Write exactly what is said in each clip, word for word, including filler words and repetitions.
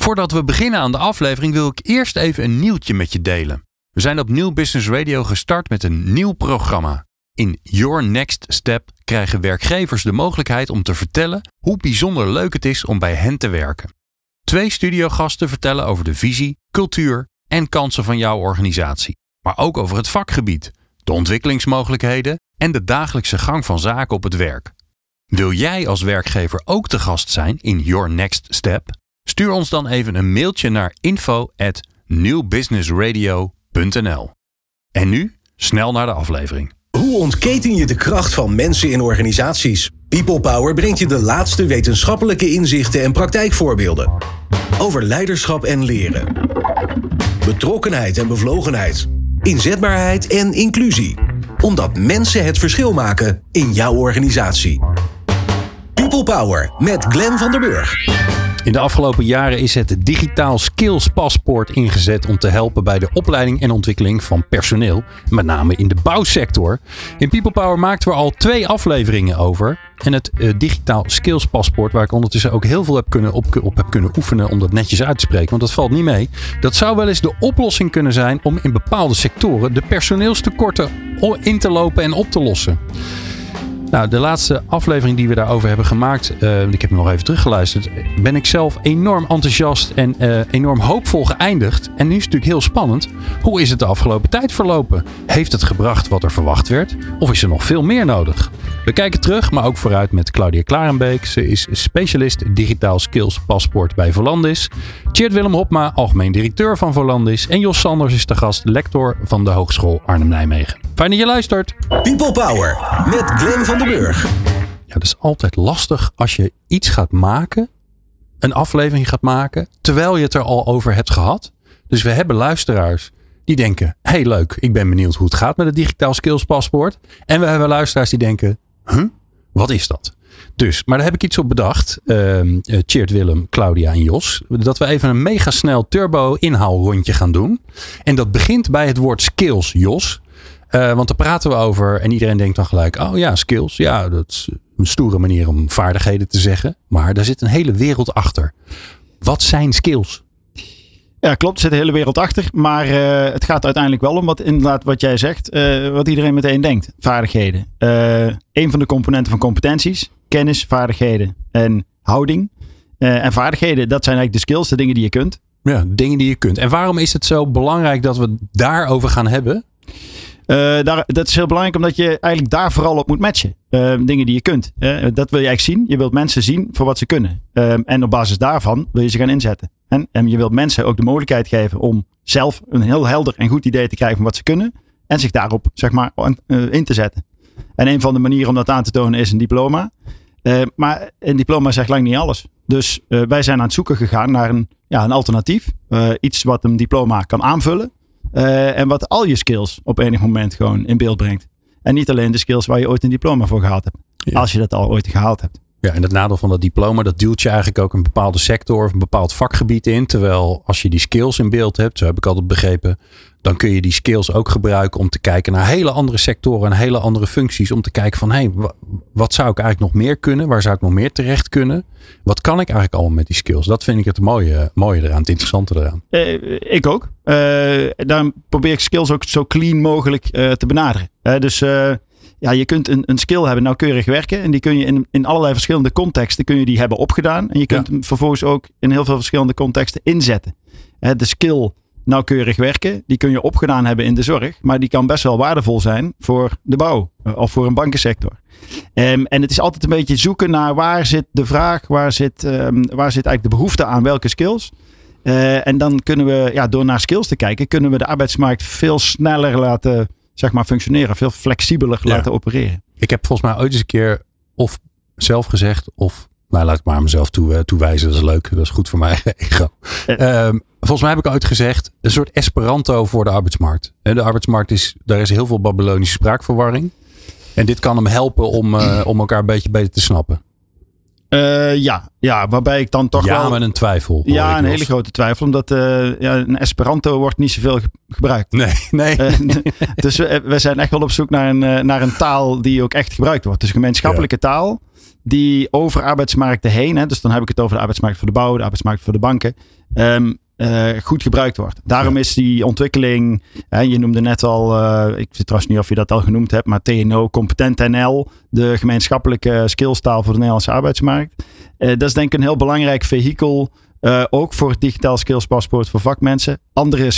Voordat we beginnen aan de aflevering wil ik eerst even een nieuwtje met je delen. We zijn op Nieuw Business Radio gestart met een nieuw programma. In Your Next Step krijgen werkgevers de mogelijkheid om te vertellen hoe bijzonder leuk het is om bij hen te werken. Twee studiogasten vertellen over de visie, cultuur en kansen van jouw organisatie. Maar ook over het vakgebied, de ontwikkelingsmogelijkheden en de dagelijkse gang van zaken op het werk. Wil jij als werkgever ook te gast zijn in Your Next Step? Stuur ons dan even een mailtje naar info at nieuwbusinessradio punt n l. En nu snel naar de aflevering. Hoe ontketen je de kracht van mensen in organisaties? People Power brengt je de laatste wetenschappelijke inzichten en praktijkvoorbeelden. Over leiderschap en leren. Betrokkenheid en bevlogenheid. Inzetbaarheid en inclusie. Omdat mensen het verschil maken in jouw organisatie. People Power met Glenn van der Burg. In de afgelopen jaren is het Digitaal Skills Paspoort ingezet om te helpen bij de opleiding en ontwikkeling van personeel. Met name in de bouwsector. In People Power maakten we al twee afleveringen over. En het uh, Digitaal Skills Paspoort, waar ik ondertussen ook heel veel heb kunnen op, op heb kunnen oefenen om dat netjes uit te spreken. Want dat valt niet mee. Dat zou wel eens de oplossing kunnen zijn om in bepaalde sectoren de personeelstekorten in te lopen en op te lossen. Nou, de laatste aflevering die we daarover hebben gemaakt, uh, ik heb hem nog even teruggeluisterd, ben ik zelf enorm enthousiast en uh, enorm hoopvol geëindigd. En nu is het natuurlijk heel spannend. Hoe is het de afgelopen tijd verlopen? Heeft het gebracht wat er verwacht werd? Of is er nog veel meer nodig? We kijken terug, maar ook vooruit met Claudia Klarenbeek. Ze is specialist Digitaal Skills Paspoort bij Volandis. Tjeerd Willem Hopma, algemeen directeur van Volandis. En Jos Sanders is de gast, lector van de Hogeschool Arnhem-Nijmegen. Fijn dat je luistert. People Power met Glenn van der Burg. Ja, dat is altijd lastig als je iets gaat maken, een aflevering gaat maken, terwijl je het er al over hebt gehad. Dus we hebben luisteraars die denken, hey leuk, ik ben benieuwd hoe het gaat met het Digitaal Skills Paspoort. En we hebben luisteraars die denken, huh, wat is dat? Dus, maar daar heb ik iets op bedacht, uh, uh, Tjeerd, Willem, Claudia en Jos, dat we even een mega snel turbo inhaalrondje gaan doen. En dat begint bij het woord skills, Jos. Uh, want daar praten we over en iedereen denkt dan gelijk, oh ja, skills, ja, dat is een stoere manier om vaardigheden te zeggen. Maar daar zit een hele wereld achter. Wat zijn skills? Ja, klopt. Er zit een hele wereld achter. Maar uh, het gaat uiteindelijk wel om wat, inderdaad wat jij zegt. Uh, wat iedereen meteen denkt. Vaardigheden. Uh, een van de componenten van competenties. Kennis, vaardigheden en houding. Uh, en vaardigheden, dat zijn eigenlijk de skills. De dingen die je kunt. Ja, dingen die je kunt. En waarom is het zo belangrijk dat we het daarover gaan hebben? Uh, daar, dat is heel belangrijk omdat je eigenlijk daar vooral op moet matchen. Uh, dingen die je kunt. Uh, dat wil je eigenlijk zien. Je wilt mensen zien voor wat ze kunnen. Uh, en op basis daarvan wil je ze gaan inzetten. En, en je wilt mensen ook de mogelijkheid geven om zelf een heel helder en goed idee te krijgen van wat ze kunnen. En zich daarop zeg maar uh, in te zetten. En een van de manieren om dat aan te tonen is een diploma. Uh, maar een diploma zegt lang niet alles. Dus uh, wij zijn aan het zoeken gegaan naar een, ja, een alternatief. Uh, iets wat een diploma kan aanvullen. Uh, en wat al je skills op enig moment gewoon in beeld brengt. En niet alleen de skills waar je ooit een diploma voor gehaald hebt. Ja. Als je dat al ooit gehaald hebt. Ja, en het nadeel van dat diploma, dat duwt je eigenlijk ook een bepaalde sector of een bepaald vakgebied in. Terwijl als je die skills in beeld hebt, zo heb ik altijd begrepen, dan kun je die skills ook gebruiken om te kijken naar hele andere sectoren en hele andere functies. Om te kijken van, hé, hey, wat zou ik eigenlijk nog meer kunnen? Waar zou ik nog meer terecht kunnen? Wat kan ik eigenlijk allemaal met die skills? Dat vind ik het mooie, mooie eraan, het interessante eraan. Uh, ik ook. Uh, daarom probeer ik skills ook zo clean mogelijk uh, te benaderen. Uh, dus uh, ja, je kunt een, een skill hebben, nauwkeurig werken. En die kun je in, in allerlei verschillende contexten kun je die hebben opgedaan. En je kunt ja. hem vervolgens ook in heel veel verschillende contexten inzetten. Uh, de skill nauwkeurig werken, die kun je opgedaan hebben in de zorg. Maar die kan best wel waardevol zijn voor de bouw uh, of voor een bankensector. Um, en het is altijd een beetje zoeken naar waar zit de vraag, waar zit, um, waar zit eigenlijk de behoefte aan welke skills. Uh, en dan kunnen we, ja, door naar skills te kijken, kunnen we de arbeidsmarkt veel sneller laten, zeg maar, functioneren. Veel flexibeler ja. laten opereren. Ik heb volgens mij ooit eens een keer of zelf gezegd of, nou laat ik maar mezelf toe, uh, toewijzen. Dat is leuk. Dat is goed voor mijn eigen ego. Uh, um, volgens mij heb ik ooit gezegd, een soort Esperanto voor de arbeidsmarkt. De arbeidsmarkt is, daar is heel veel Babylonische spraakverwarring. En dit kan hem helpen om, uh, om elkaar een beetje beter te snappen. Uh, ja, ja, waarbij ik dan toch ja, wel... Ja, met een twijfel. Ja, een hele grote twijfel. Omdat uh, ja, een Esperanto wordt niet zoveel ge- gebruikt. Nee, nee. Uh, dus we, we zijn echt wel op zoek naar een, uh, naar een taal die ook echt gebruikt wordt. Dus gemeenschappelijke ja. taal die over arbeidsmarkten heen, hè, dus dan heb ik het over de arbeidsmarkt voor de bouw, de arbeidsmarkt voor de banken, um, uh, goed gebruikt wordt. Daarom ja. is die ontwikkeling, hè, je noemde net al, uh, ik weet trouwens niet of je dat al genoemd hebt, maar T N O, Competent N L, de gemeenschappelijke skillstaal voor de Nederlandse arbeidsmarkt. Uh, dat is denk ik een heel belangrijk vehikel, uh, ook voor het digitaal skills paspoort voor vakmensen. Andere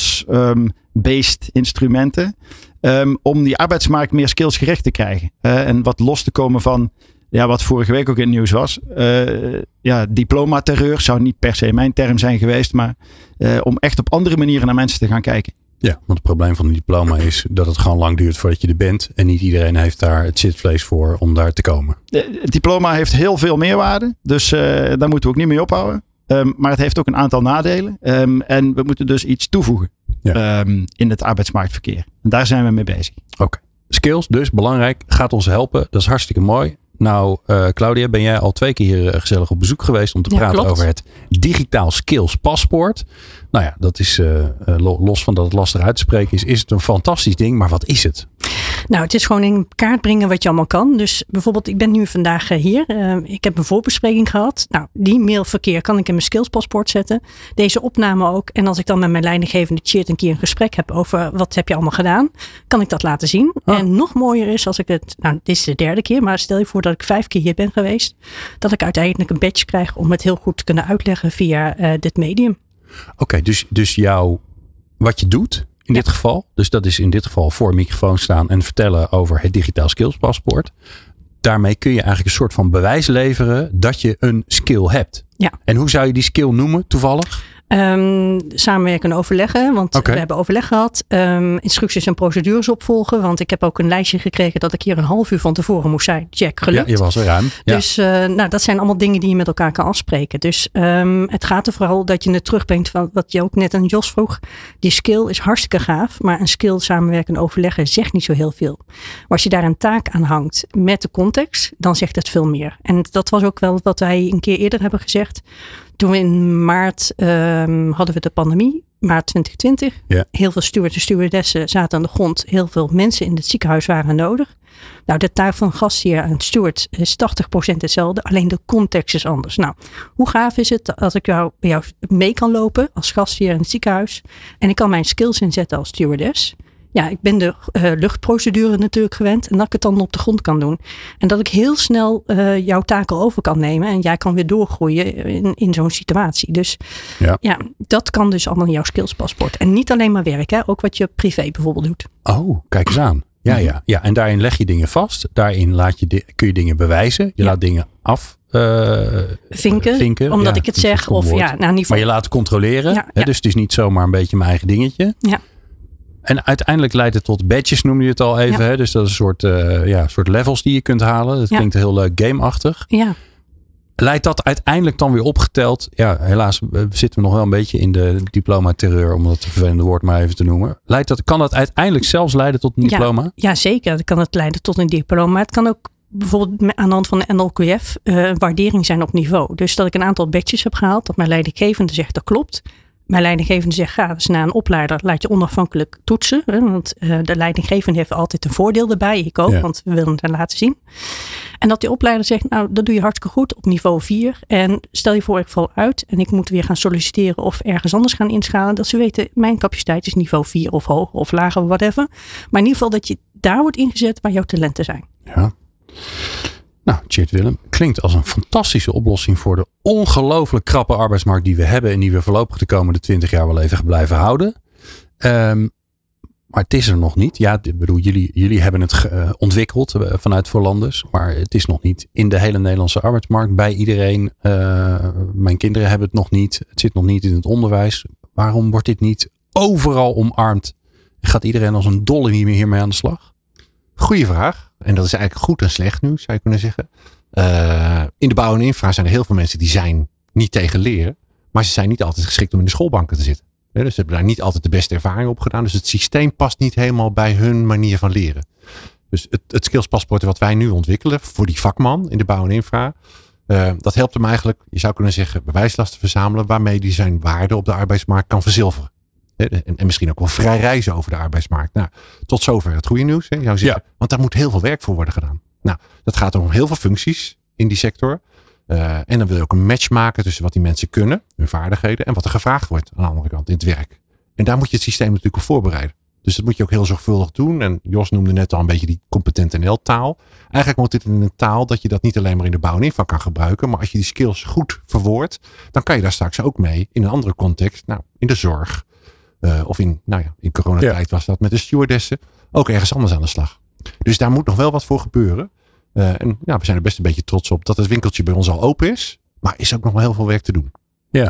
skills-based um, instrumenten. Um, om die arbeidsmarkt meer skillsgericht te krijgen. Uh, en wat los te komen van, ja, wat vorige week ook in het nieuws was. Uh, ja, diploma-terreur zou niet per se mijn term zijn geweest. Maar uh, om echt op andere manieren naar mensen te gaan kijken. Ja, want het probleem van een diploma is dat het gewoon lang duurt voordat je er bent. En niet iedereen heeft daar het zitvlees voor om daar te komen. Het diploma heeft heel veel meerwaarde. Dus uh, daar moeten we ook niet mee ophouden. Um, maar het heeft ook een aantal nadelen. Um, en we moeten dus iets toevoegen. Ja. Um, in het arbeidsmarktverkeer. En daar zijn we mee bezig. Oké. Okay. Skills dus, belangrijk. Gaat ons helpen. Dat is hartstikke mooi. Nou, uh, Claudia, ben jij al twee keer hier uh, gezellig op bezoek geweest om te ja, praten klopt. over het digitaal skills paspoort. Nou ja, dat is uh, uh, los van dat het lastig uit te spreken is, is het een fantastisch ding. Maar wat is het? Nou, het is gewoon in kaart brengen wat je allemaal kan. Dus bijvoorbeeld, ik ben nu vandaag hier. Uh, ik heb een voorbespreking gehad. Nou, die mailverkeer kan ik in mijn skillspaspoort zetten. Deze opname ook. En als ik dan met mijn leidinggevende chat een keer een gesprek heb over wat heb je allemaal gedaan, kan ik dat laten zien. Oh. En nog mooier is als ik het, nou, dit is de derde keer, maar stel je voor dat ik vijf keer hier ben geweest, dat ik uiteindelijk een badge krijg om het heel goed te kunnen uitleggen via uh, dit medium. Oké, okay, dus, dus jouw, wat je doet in ja. dit geval, dus dat is in dit geval voor een microfoon staan en vertellen over het digitaal skills paspoort. Daarmee kun je eigenlijk een soort van bewijs leveren dat je een skill hebt. Ja. En hoe zou je die skill noemen toevallig? Um, samenwerken en overleggen, want okay. we hebben overleg gehad. Um, instructies en procedures opvolgen, want ik heb ook een lijstje gekregen dat ik hier een half uur van tevoren moest zijn. Check, gelukt. Ja, je was er ruim. Ja. Dus uh, nou, dat zijn allemaal dingen die je met elkaar kan afspreken. Dus um, het gaat er vooral dat je het terugbrengt van wat je ook net aan Jos vroeg. Die skill is hartstikke gaaf, maar een skill samenwerken en overleggen zegt niet zo heel veel. Maar als je daar een taak aan hangt met de context, dan zegt het veel meer. En dat was ook wel wat wij een keer eerder hebben gezegd. Toen we in maart um, hadden we de pandemie, maart twintig twintig. Ja. Heel veel stewards en stewardessen zaten aan de grond. Heel veel mensen in het ziekenhuis waren nodig. Nou, de taak van gastheer en steward is tachtig procent hetzelfde. Alleen de context is anders. Nou, hoe gaaf is het dat ik jou, bij jou mee kan lopen als gastheer in het ziekenhuis. En ik kan mijn skills inzetten als stewardess. Ja, ik ben de uh, luchtprocedure natuurlijk gewend. En dat ik het dan op de grond kan doen. En dat ik heel snel uh, jouw taken over kan nemen. En jij kan weer doorgroeien in, in zo'n situatie. Dus ja. ja, dat kan dus allemaal in jouw skillspaspoort. En niet alleen maar werk, hè, ook wat je privé bijvoorbeeld doet. Oh, kijk eens aan. Ja, ja, ja. En daarin leg je dingen vast. Daarin laat je de, kun je dingen bewijzen. Je ja. laat dingen af. Uh, vinken, vinken, omdat ja, ik het zeg. Of, ja, nou, in ieder geval. Maar je laat controleren. Ja, hè, ja. Dus het is niet zomaar een beetje mijn eigen dingetje. Ja. En uiteindelijk leidt het tot badges, noem je het al even. Ja. Hè? Dus dat is een soort, uh, ja, soort levels die je kunt halen. Dat ja. klinkt heel leuk gameachtig. Ja. Leidt dat uiteindelijk dan weer opgeteld? Ja, helaas zitten we nog wel een beetje in de diploma-terreur, om dat vervelende woord maar even te noemen. Leidt dat, kan dat uiteindelijk zelfs leiden tot een ja, diploma? Ja, zeker. Dat kan het leiden tot een diploma. Maar het kan ook bijvoorbeeld aan de hand van de N L Q F uh, waardering zijn op niveau. Dus dat ik een aantal badges heb gehaald, dat mijn leidinggevende zegt dat klopt. Mijn leidinggevende zegt, ga dus naar een opleider, laat je onafhankelijk toetsen. Hè, want uh, de leidinggevende heeft altijd een voordeel erbij. Ik ook, ja. want we willen het laten zien. En dat die opleider zegt, nou, dat doe je hartstikke goed op niveau vier. En stel je voor, ik val uit en ik moet weer gaan solliciteren of ergens anders gaan inschalen. Dat ze weten, mijn capaciteit is niveau vier of hoger of lager, whatever. Maar in ieder geval dat je daar wordt ingezet waar jouw talenten zijn. Ja. Nou, Tjeerd Willem, klinkt als een fantastische oplossing voor de ongelooflijk krappe arbeidsmarkt die we hebben en die we voorlopig de komende twintig jaar wel even blijven houden. Um, maar het is er nog niet. Ja, ik bedoel, jullie, jullie hebben het ge, uh, ontwikkeld uh, vanuit Voorlanders, maar het is nog niet in de hele Nederlandse arbeidsmarkt bij iedereen. Uh, mijn kinderen hebben het nog niet. Het zit nog niet in het onderwijs. Waarom wordt dit niet overal omarmd? Gaat iedereen als een dolle hiermee aan de slag? Goeie vraag. En dat is eigenlijk goed en slecht nieuws, zou je kunnen zeggen. Uh, in de bouw en infra zijn er heel veel mensen die zijn niet tegen leren. Maar ze zijn niet altijd geschikt om in de schoolbanken te zitten. Ja, dus ze hebben daar niet altijd de beste ervaring op gedaan. Dus het systeem past niet helemaal bij hun manier van leren. Dus het, het skillspaspoort wat wij nu ontwikkelen voor die vakman in de bouw en infra. Uh, dat helpt hem eigenlijk, je zou kunnen zeggen, bewijslasten verzamelen. Waarmee hij zijn waarde op de arbeidsmarkt kan verzilveren. En, en misschien ook wel vrij reizen over de arbeidsmarkt. Nou, tot zover het goede nieuws. Hè, zou zeggen, ja. Want daar moet heel veel werk voor worden gedaan. Nou, dat gaat om heel veel functies. in die sector. Uh, en dan wil je ook een match maken tussen wat die mensen kunnen, hun vaardigheden, en wat er gevraagd wordt aan de andere kant in het werk. En daar moet je het systeem natuurlijk op voorbereiden. Dus dat moet je ook heel zorgvuldig doen. En Jos noemde net al een beetje die competent N L taal. Eigenlijk moet dit in een taal dat je dat niet alleen maar in de bouw en infra kan gebruiken. Maar als je die skills goed verwoordt, dan kan je daar straks ook mee in een andere context. Nou, in de zorg. Uh, of in, nou ja, in coronatijd ja. was dat met de stewardessen. Ook ergens anders aan de slag. Dus daar moet nog wel wat voor gebeuren. Uh, en ja, we zijn er best een beetje trots op dat het winkeltje bij ons al open is. Maar is ook nog wel heel veel werk te doen. Ja.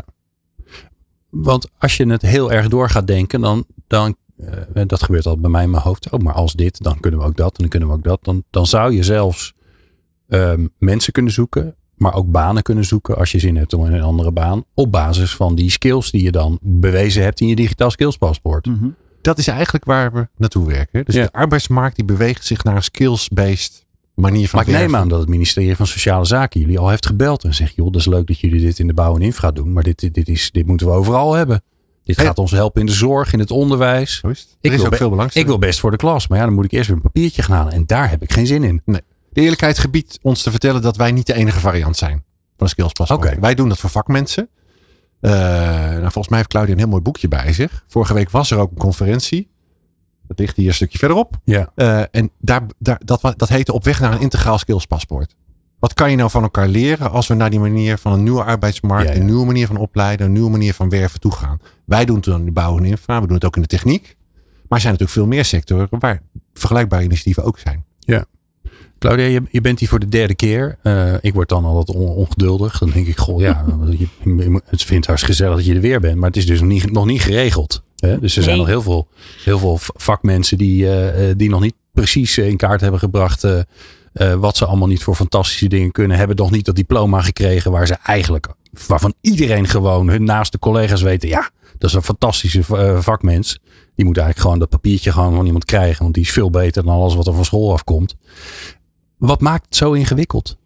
Want als je het heel erg door gaat denken, dan, dan uh, dat gebeurt al bij mij in mijn hoofd. Oh, maar als dit, dan kunnen we ook dat en dan kunnen we ook dat. Dan, dan zou je zelfs um, mensen kunnen zoeken, maar ook banen kunnen zoeken als je zin hebt om in een andere baan. Op basis van die skills die je dan bewezen hebt in je digitaal skills paspoort. Mm-hmm. Dat is eigenlijk waar we naartoe werken. Dus ja. de arbeidsmarkt die beweegt zich naar een skills-based manier van maar ik neem aan dat het ministerie van Sociale Zaken jullie al heeft gebeld en zegt, joh, dat is leuk dat jullie dit in de bouw en infra doen, maar dit, dit, dit, is, dit moeten we overal hebben. Dit gaat ja. ons helpen in de zorg, in het onderwijs. Zo is het. Ik, is wil ook be- veel belangstelling. ik wil best voor de klas, maar ja, dan moet ik eerst weer een papiertje gaan halen en daar heb ik geen zin in. Nee. De eerlijkheid gebiedt ons te vertellen dat wij niet de enige variant zijn van een skillspaspoort. Okay. Wij doen dat voor vakmensen. Uh, nou, volgens mij heeft Claudia een heel mooi boekje bij zich. Vorige week was er ook een conferentie. Dat ligt hier een stukje verderop. Ja. Uh, en daar, daar, dat, dat heette Op weg naar een integraal skillspaspoort. Wat kan je nou van elkaar leren als we naar die manier van een nieuwe arbeidsmarkt, ja, ja. een nieuwe manier van opleiden, een nieuwe manier van werven toe gaan? Wij doen het dan in de bouw en infra, we doen het ook in de techniek. Maar er zijn natuurlijk veel meer sectoren waar vergelijkbare initiatieven ook zijn. Ja. Claudia, je, je bent hier voor de derde keer. Uh, ik word dan al wat on, ongeduldig. Dan denk ik, goh, ja, je, je, het vindt hartstikke gezellig dat je er weer bent. Maar het is dus nog niet, nog niet geregeld. Hè? Dus er nee. zijn nog heel veel, heel veel vakmensen die, uh, die nog niet precies in kaart hebben gebracht uh, uh, wat ze allemaal niet voor fantastische dingen kunnen. Hebben nog niet dat diploma gekregen waar ze eigenlijk, waarvan iedereen gewoon hun naaste collega's weten. Ja, dat is een fantastische uh, vakmens. Die moet eigenlijk gewoon dat papiertje gewoon van iemand krijgen. Want die is veel beter dan alles wat er van school afkomt. Wat maakt het zo ingewikkeld?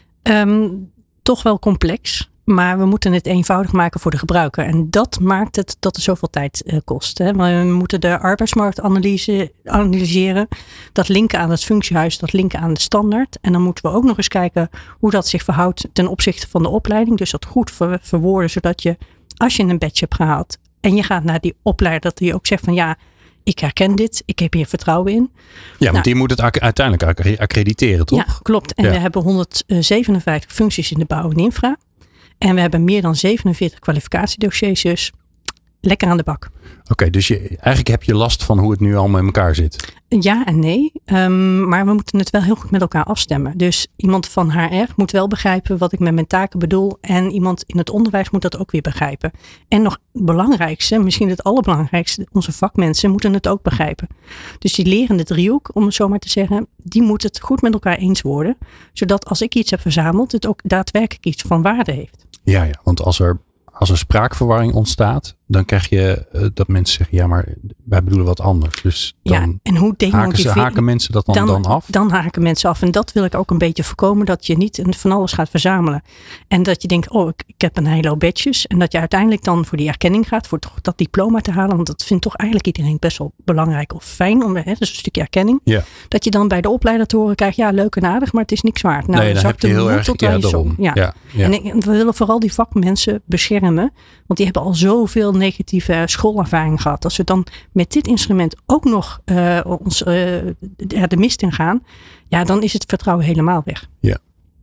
Um, toch wel complex. Maar we moeten het eenvoudig maken voor de gebruiker. En dat maakt het dat het zoveel tijd uh, kost. Hè. We moeten de arbeidsmarktanalyse analyseren. Dat linken aan het functiehuis. Dat linken aan de standaard. En dan moeten we ook nog eens kijken hoe dat zich verhoudt ten opzichte van de opleiding. Dus dat goed ver, verwoorden. Zodat je, als je een badge hebt gehaald. En je gaat naar die opleider. Dat die ook zegt van ja, ik herken dit. Ik heb hier vertrouwen in. Ja, want nou, die moet het ac- uiteindelijk accrediteren, toch? Ja, klopt. En ja. we hebben honderdzevenenvijftig functies in de bouw en infra. En we hebben meer dan zevenenveertig kwalificatiedossiers. Dus lekker aan de bak. Oké, okay, dus je, eigenlijk heb je last van hoe het nu allemaal in elkaar zit. Ja en nee. Um, maar we moeten het wel heel goed met elkaar afstemmen. Dus iemand van H R moet wel begrijpen wat ik met mijn taken bedoel. En iemand in het onderwijs moet dat ook weer begrijpen. En nog het belangrijkste, misschien het allerbelangrijkste. Onze vakmensen moeten het ook begrijpen. Dus die lerende driehoek, om het zo maar te zeggen. Die moet het goed met elkaar eens worden. Zodat als ik iets heb verzameld, het ook daadwerkelijk iets van waarde heeft. Ja, ja, want als er... Als er spraakverwarring ontstaat, dan krijg je uh, dat mensen zeggen, ja, maar wij bedoelen wat anders. Dus dan ja, en hoe haken, ze, haken mensen dat dan, dan, dan af? Dan haken mensen af. En dat wil ik ook een beetje voorkomen, dat je niet van alles gaat verzamelen. En dat je denkt, oh, ik, ik heb een hele hoop badges. En dat je uiteindelijk dan voor die erkenning gaat, voor toch dat diploma te halen. Want dat vindt toch eigenlijk iedereen best wel belangrijk of fijn. Om, hè, dus een stukje erkenning. Ja. Dat je dan bij de opleider te horen krijgt, ja, leuk en aardig, maar het is niks waard. Nou, nee, dan heb je heel erg, tot ja, daarom. Ja. Ja, ja. En, en we willen vooral die vakmensen beschermen. Want die hebben al zoveel negatieve schoolervaring gehad. Als we dan met dit instrument ook nog uh, ons, uh, de mist in gaan. Ja, dan is het vertrouwen helemaal weg. Ja.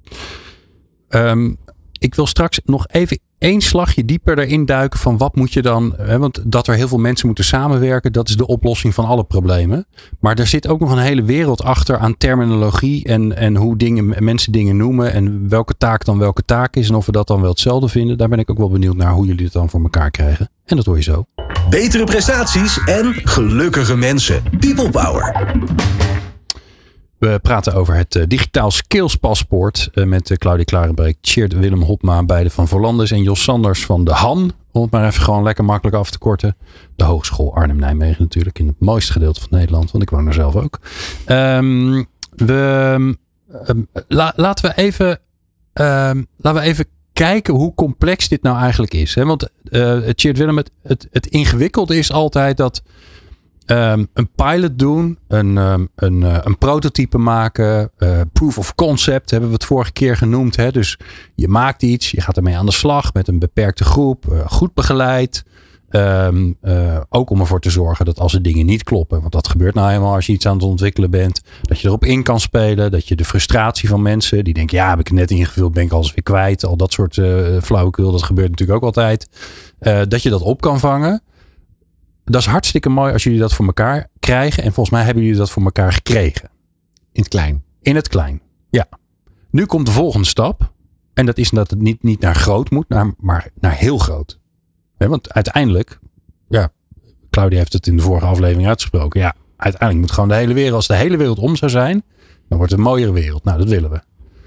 Um, ik wil straks nog even één slagje dieper erin duiken van wat moet je dan. Hè, want dat er heel veel mensen moeten samenwerken. Dat is de oplossing van alle problemen. Maar er zit ook nog een hele wereld achter aan terminologie. En, en hoe dingen, mensen dingen noemen. En welke taak dan welke taak is. En of we dat dan wel hetzelfde vinden. Daar ben ik ook wel benieuwd naar hoe jullie het dan voor elkaar krijgen. En dat hoor je zo. Betere prestaties en gelukkige mensen. People Power. We praten over het uh, digitaal skills paspoort uh, met uh, Claudia Klarenbeek, Tjeerd Willem Hopma, beide van Voorlandis en Jos Sanders van de H A N. Om het maar even gewoon lekker makkelijk af te korten. De Hogeschool Arnhem-Nijmegen natuurlijk in het mooiste gedeelte van Nederland, want ik woon er zelf ook. Um, we, um, la, laten we even, um, laten we even kijken hoe complex dit nou eigenlijk is. Hè? Want uh, Tjeerd Willem, het, het, het ingewikkelde is altijd dat Um, een pilot doen, een, um, een, uh, een prototype maken, uh, proof of concept hebben we het vorige keer genoemd. Hè? Dus je maakt iets, je gaat ermee aan de slag met een beperkte groep, uh, goed begeleid. Um, uh, ook om ervoor te zorgen dat als er dingen niet kloppen, want dat gebeurt nou helemaal als je iets aan het ontwikkelen bent, dat je erop in kan spelen, dat je de frustratie van mensen die denken, ja, heb ik het net ingevuld, ben ik alles weer kwijt, al dat soort uh, flauwekul, dat gebeurt natuurlijk ook altijd, uh, dat je dat op kan vangen. Dat is hartstikke mooi als jullie dat voor elkaar krijgen. En volgens mij hebben jullie dat voor elkaar gekregen. In het klein. In het klein, ja. Nu komt de volgende stap. En dat is dat het niet, niet naar groot moet, naar, maar naar heel groot. He, want uiteindelijk, ja, Claudia heeft het in de vorige aflevering uitgesproken. Ja, uiteindelijk moet gewoon de hele wereld, als de hele wereld om zou zijn, dan wordt het een mooiere wereld. Nou, dat willen we.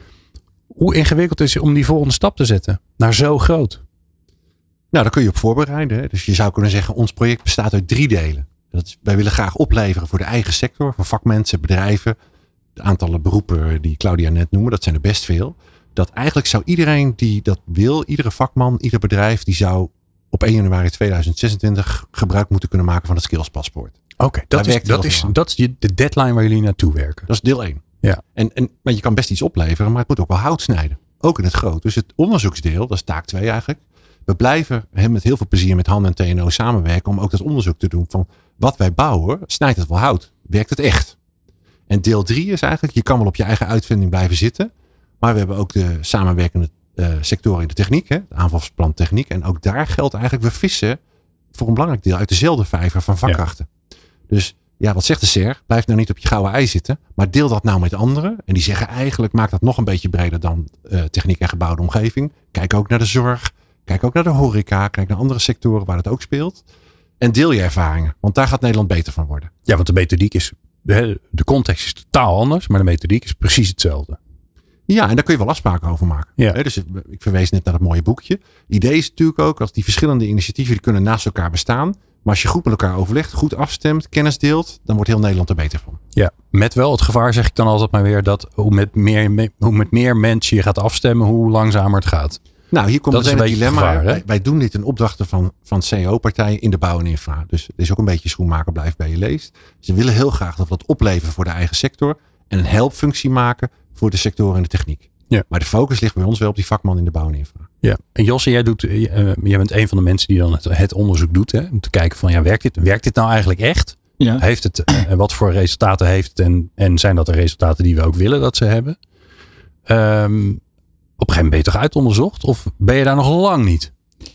Hoe ingewikkeld is het om die volgende stap te zetten? Naar zo groot. Nou, daar kun je op voorbereiden. Hè? Dus je zou kunnen zeggen, ons project bestaat uit drie delen. Dat is, wij willen graag opleveren voor de eigen sector, voor vakmensen, bedrijven. De aantallen beroepen die Claudia net noemde, dat zijn er best veel. Dat eigenlijk zou iedereen die dat wil, iedere vakman, ieder bedrijf, die zou op één januari tweeduizend zesentwintig gebruik moeten kunnen maken van het skillspaspoort. Oké, okay, dat, is, dat, is, dat is de deadline waar jullie naartoe werken. Dat is deel één. Ja. En, en, maar je kan best iets opleveren, maar het moet ook wel hout snijden. Ook in het groot. Dus het onderzoeksdeel, dat is taak twee eigenlijk. We blijven met heel veel plezier met Han en T N O samenwerken om ook dat onderzoek te doen van wat wij bouwen, snijdt het wel hout? Werkt het echt? En deel drie is eigenlijk, je kan wel op je eigen uitvinding blijven zitten, maar we hebben ook de samenwerkende uh, sectoren in de techniek, hè, de aanvalsplan techniek. En ook daar geldt eigenlijk, we vissen voor een belangrijk deel uit dezelfde vijver van vakkrachten. Ja. Dus ja, wat zegt de S E R? Blijf nou niet op je gouden ei zitten, maar deel dat nou met anderen. En die zeggen eigenlijk, maak dat nog een beetje breder dan uh, techniek en gebouwde omgeving. Kijk ook naar de zorg. Kijk ook naar de horeca. Kijk naar andere sectoren waar het ook speelt. En deel je ervaringen. Want daar gaat Nederland beter van worden. Ja, want de methodiek is... De, de context is totaal anders. Maar de methodiek is precies hetzelfde. Ja, en daar kun je wel afspraken over maken. Ja. Dus ik verwees net naar het mooie boekje. Het idee is natuurlijk ook dat die verschillende initiatieven die kunnen naast elkaar bestaan. Maar als je goed met elkaar overlegt, goed afstemt, kennis deelt, dan wordt heel Nederland er beter van. Ja, met wel het gevaar, zeg ik dan altijd maar weer, dat hoe met meer, hoe met meer mensen je gaat afstemmen, hoe langzamer het gaat. Nou, hier komt dat het is een een dilemma. Gevaar, wij, wij doen dit in opdrachten van, van C E O-partijen in de bouw en infra. Dus het is ook een beetje schoenmaker blijft bij je leest. Ze willen heel graag dat we dat opleveren voor de eigen sector. En een helpfunctie maken voor de sectoren in de techniek. Ja. Maar de focus ligt bij ons wel op die vakman in de bouw en infra. Ja, en Josse, jij, doet, uh, jij bent een van de mensen die dan het, het onderzoek doet. Hè, om te kijken van, ja, werkt dit, werkt dit nou eigenlijk echt? Ja. Heeft het, uh, wat voor resultaten heeft het en, en zijn dat de resultaten die we ook willen dat ze hebben? Um, Op een gegeven moment ben je toch uitonderzocht? Of ben je daar nog lang niet?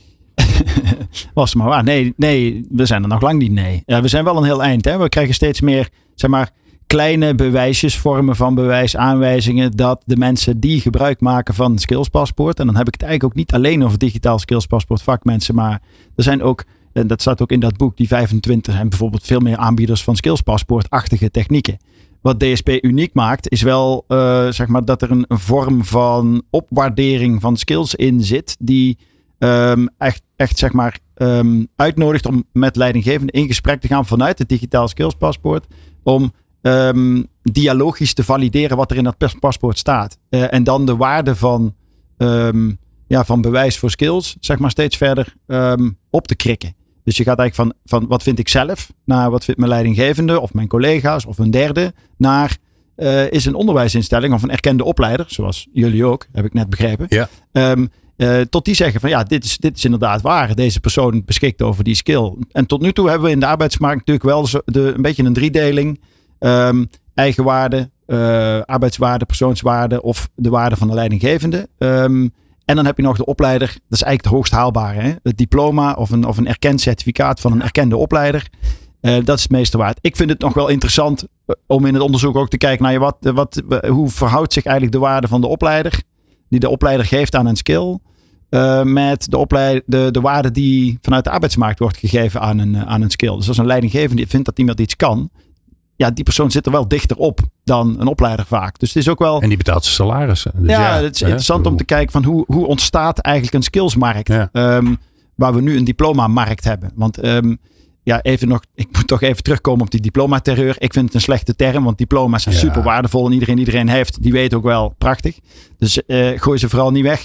Was maar waar. Nee, nee, we zijn er nog lang niet. Nee. Ja, we zijn wel een heel eind. Hè? We krijgen steeds meer, zeg maar, kleine bewijsjes, vormen van bewijsaanwijzingen dat de mensen die gebruik maken van een skillspaspoort, en dan heb ik het eigenlijk ook niet alleen over digitaal skillspaspoort vakmensen, maar er zijn ook, en dat staat ook in dat boek, die vijfentwintig en bijvoorbeeld veel meer aanbieders van skillspaspoortachtige technieken. Wat D S P uniek maakt, is wel uh, zeg maar dat er een, een vorm van opwaardering van skills in zit, die um, echt, echt zeg maar um, uitnodigt om met leidinggevenden in gesprek te gaan vanuit het digitaal skillspaspoort, om um, dialogisch te valideren wat er in dat paspoort staat. Uh, en dan de waarde van, um, ja, van bewijs voor skills, zeg maar, steeds verder um, op te krikken. Dus je gaat eigenlijk van, van wat vind ik zelf, naar wat vindt mijn leidinggevende of mijn collega's of een derde, naar uh, is een onderwijsinstelling of een erkende opleider, zoals jullie ook, heb ik net begrepen. Ja. Um, uh, tot die zeggen van ja, dit is, dit is inderdaad waar. Deze persoon beschikt over die skill. En tot nu toe hebben we in de arbeidsmarkt natuurlijk wel zo de, een beetje een driedeling. Um, eigenwaarde, uh, arbeidswaarde, persoonswaarde of de waarde van de leidinggevende. Um, En dan heb je nog de opleider. Dat is eigenlijk het hoogst haalbare. Hè? Het diploma of een, of een erkend certificaat van een erkende opleider. Uh, dat is het meeste waard. Ik vind het nog wel interessant uh, om in het onderzoek ook te kijken naar wat, wat, uh, hoe verhoudt zich eigenlijk de waarde van de opleider. Die de opleider geeft aan een skill. Uh, met de, opleid, de, de waarde die vanuit de arbeidsmarkt wordt gegeven aan een, uh, aan een skill. Dus als een leidinggevende die vindt dat iemand iets kan. Ja, die persoon zit er wel dichter op dan een opleider vaak. Dus het is ook wel. En die betaalt zijn salarissen. Dus ja, ja, het is interessant hè? om te kijken van hoe, hoe ontstaat eigenlijk een skillsmarkt. Ja. Um, waar we nu een diplomamarkt hebben. Want um, ja, even nog, ik moet toch even terugkomen op die diplomaterreur. Ik vind het een slechte term, want diploma's zijn ja. super waardevol. En iedereen die iedereen heeft, die weet ook wel prachtig. Dus uh, gooi ze vooral niet weg.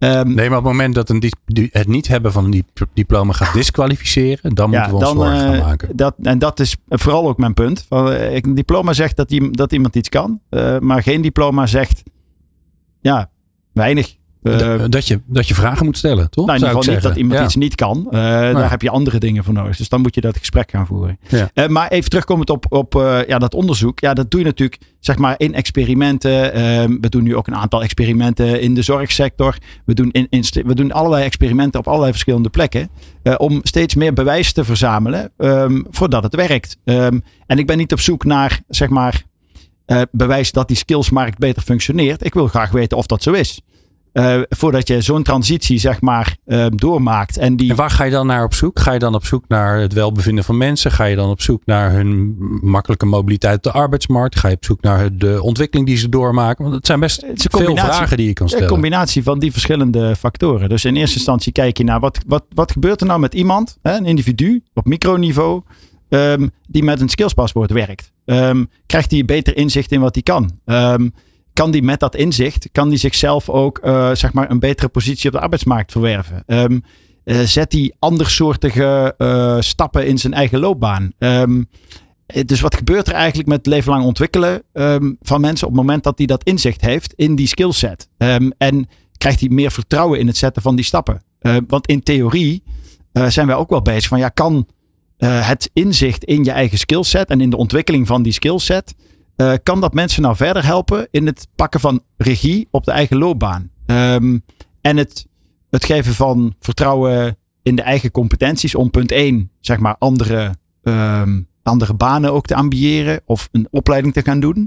Um, nee, maar op het moment dat een di- die, het niet hebben van een dip- diploma gaat disqualificeren, dan ja, moeten we ons dan, zorgen gaan uh, maken. Dat, en dat is vooral ook mijn punt. Van, uh, een diploma zegt dat, die, dat iemand iets kan, uh, maar geen diploma zegt, ja, weinig. Uh, D- dat, je, dat je vragen moet stellen, toch? Nou, in ieder geval niet dat iemand ja. iets niet kan. Uh, daar heb je andere dingen voor nodig. Dus dan moet je dat gesprek gaan voeren. Ja. Uh, maar even terugkomend op, op uh, ja, dat onderzoek. Ja, dat doe je natuurlijk zeg maar in experimenten. Uh, we doen nu ook een aantal experimenten in de zorgsector. We doen, in, in, we doen allerlei experimenten op allerlei verschillende plekken. Uh, om steeds meer bewijs te verzamelen um, voordat het werkt. Um, en ik ben niet op zoek naar zeg maar uh, bewijs dat die skillsmarkt beter functioneert. Ik wil graag weten of dat zo is. Uh, voordat je zo'n transitie zeg maar uh, doormaakt. En, die... en waar ga je dan naar op zoek? Ga je dan op zoek naar het welbevinden van mensen? Ga je dan op zoek naar hun makkelijke mobiliteit op de arbeidsmarkt? Ga je op zoek naar de ontwikkeling die ze doormaken? Want het zijn best het veel vragen die je kan stellen. Een combinatie van die verschillende factoren. Dus in eerste instantie kijk je naar wat, wat, wat gebeurt er nou met iemand, hè, een individu op microniveau, um, die met een skillspaspoort werkt. Um, krijgt hij beter inzicht in wat hij kan? Um, Kan die met dat inzicht, kan die zichzelf ook uh, zeg maar een betere positie op de arbeidsmarkt verwerven? Um, uh, zet die andersoortige uh, stappen in zijn eigen loopbaan? Um, dus wat gebeurt er eigenlijk met leven lang ontwikkelen um, van mensen op het moment dat hij dat inzicht heeft in die skillset? Um, en krijgt hij meer vertrouwen in het zetten van die stappen? Uh, want in theorie uh, zijn wij ook wel bezig van ja, kan uh, het inzicht in je eigen skillset en in de ontwikkeling van die skillset, Uh, kan dat mensen nou verder helpen in het pakken van regie op de eigen loopbaan? Um, en het, het geven van vertrouwen in de eigen competenties om punt één, zeg maar, andere, um, andere banen ook te ambiëren of een opleiding te gaan doen.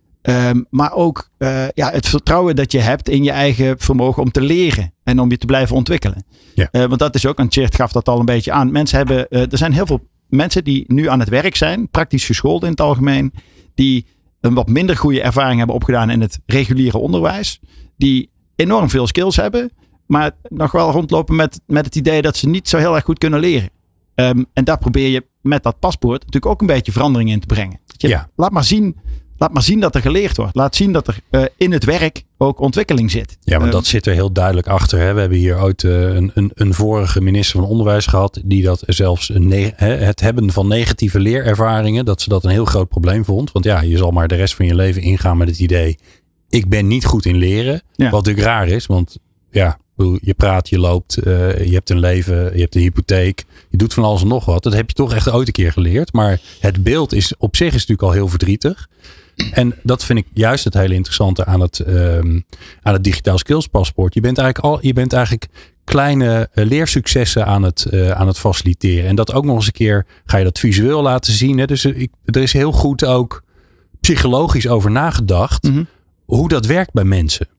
Um, maar ook uh, ja, het vertrouwen dat je hebt in je eigen vermogen om te leren en om je te blijven ontwikkelen. Ja. Uh, want dat is ook, en Tjeerd gaf dat al een beetje aan. Mensen hebben, uh, er zijn heel veel mensen die nu aan het werk zijn, praktisch geschoold in het algemeen, die een wat minder goede ervaring hebben opgedaan in het reguliere onderwijs. Die enorm veel skills hebben, maar nog wel rondlopen met, met het idee dat ze niet zo heel erg goed kunnen leren. Um, en daar probeer je met dat paspoort natuurlijk ook een beetje verandering in te brengen. Je, Ja. laat, maar zien, laat maar zien dat er geleerd wordt. Laat zien dat er uh, in het werk ook ontwikkeling zit. Ja, maar Um, dat zit er heel duidelijk achter. Hè. We hebben hier ooit uh, een, een, een vorige minister van Onderwijs gehad, die dat zelfs een ne- hè, het hebben van negatieve leerervaringen, dat ze dat een heel groot probleem vond. Want ja, je zal maar de rest van je leven ingaan met het idee, ik ben niet goed in leren. Ja. Wat natuurlijk raar is, want ja, je praat, je loopt, uh, je hebt een leven, je hebt een hypotheek, je doet van alles en nog wat. Dat heb je toch echt ooit een keer geleerd. Maar het beeld is op zich is natuurlijk al heel verdrietig. En dat vind ik juist het hele interessante aan het, um, aan het digitaal skills paspoort. Je bent eigenlijk al, je bent eigenlijk kleine uh, leersuccessen aan het, uh, aan het faciliteren. En dat ook nog eens een keer ga je dat visueel laten zien. Hè? Dus uh, ik, er is heel goed ook psychologisch over nagedacht mm-hmm. hoe dat werkt bij mensen.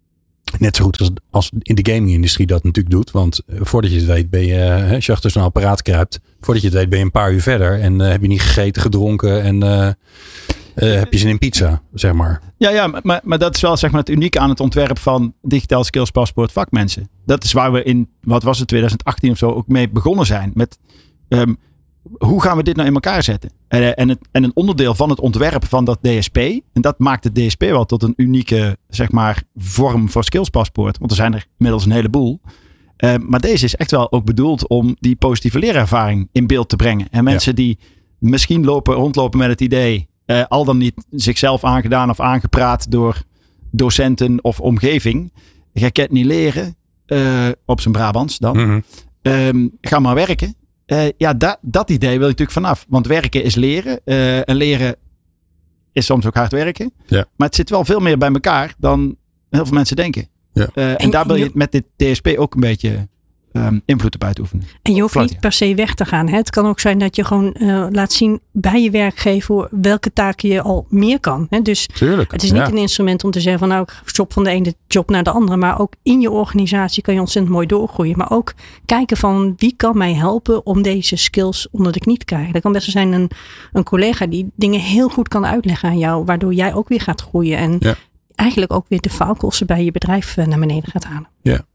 Net zo goed als, als in de gaming-industrie dat natuurlijk doet. Want uh, voordat je het weet ben je, uh, als je achter zo'n apparaat kruipt, voordat je het weet ben je een paar uur verder. En uh, heb je niet gegeten, gedronken en uh, uh, heb je zin in pizza, zeg maar. Ja, ja maar, maar dat is wel zeg maar het unieke aan het ontwerp van digitaal skills paspoort vakmensen. Dat is waar we in, wat was het, twintig achttien of zo ook mee begonnen zijn. Met um, hoe gaan we dit nou in elkaar zetten? En, en, het, en een onderdeel van het ontwerp van dat D S P, en dat maakt het D S P wel tot een unieke zeg maar vorm voor skillspaspoort. Want er zijn er inmiddels een heleboel. Uh, maar deze is echt wel ook bedoeld om die positieve leerervaring in beeld te brengen. En mensen ja. die misschien lopen, rondlopen met het idee, uh, al dan niet zichzelf aangedaan of aangepraat door docenten of omgeving. Jij kent niet leren, uh, op zijn Brabants dan. Mm-hmm. Um, ga maar werken. Uh, ja, da, dat idee wil je natuurlijk vanaf. Want werken is leren. Uh, en leren is soms ook hard werken. Ja. Maar het zit wel veel meer bij elkaar dan heel veel mensen denken. Ja. Uh, en, en daar wil je met dit D S P ook een beetje um, invloed op uitoefenen. En je hoeft Vlak, niet per se weg te gaan. Hè? Het kan ook zijn dat je gewoon uh, laat zien bij je werkgever welke taken je al meer kan. Hè? Dus Tuurlijk, het is niet ja. een instrument om te zeggen van nou ik stop van de ene job naar de andere. Maar ook in je organisatie kan je ontzettend mooi doorgroeien. Maar ook kijken van wie kan mij helpen om deze skills onder de knie te krijgen. Dat kan best wel zijn een, een collega die dingen heel goed kan uitleggen aan jou. Waardoor jij ook weer gaat groeien. En ja. eigenlijk ook weer de faalkosten bij je bedrijf naar beneden gaat halen. Ja.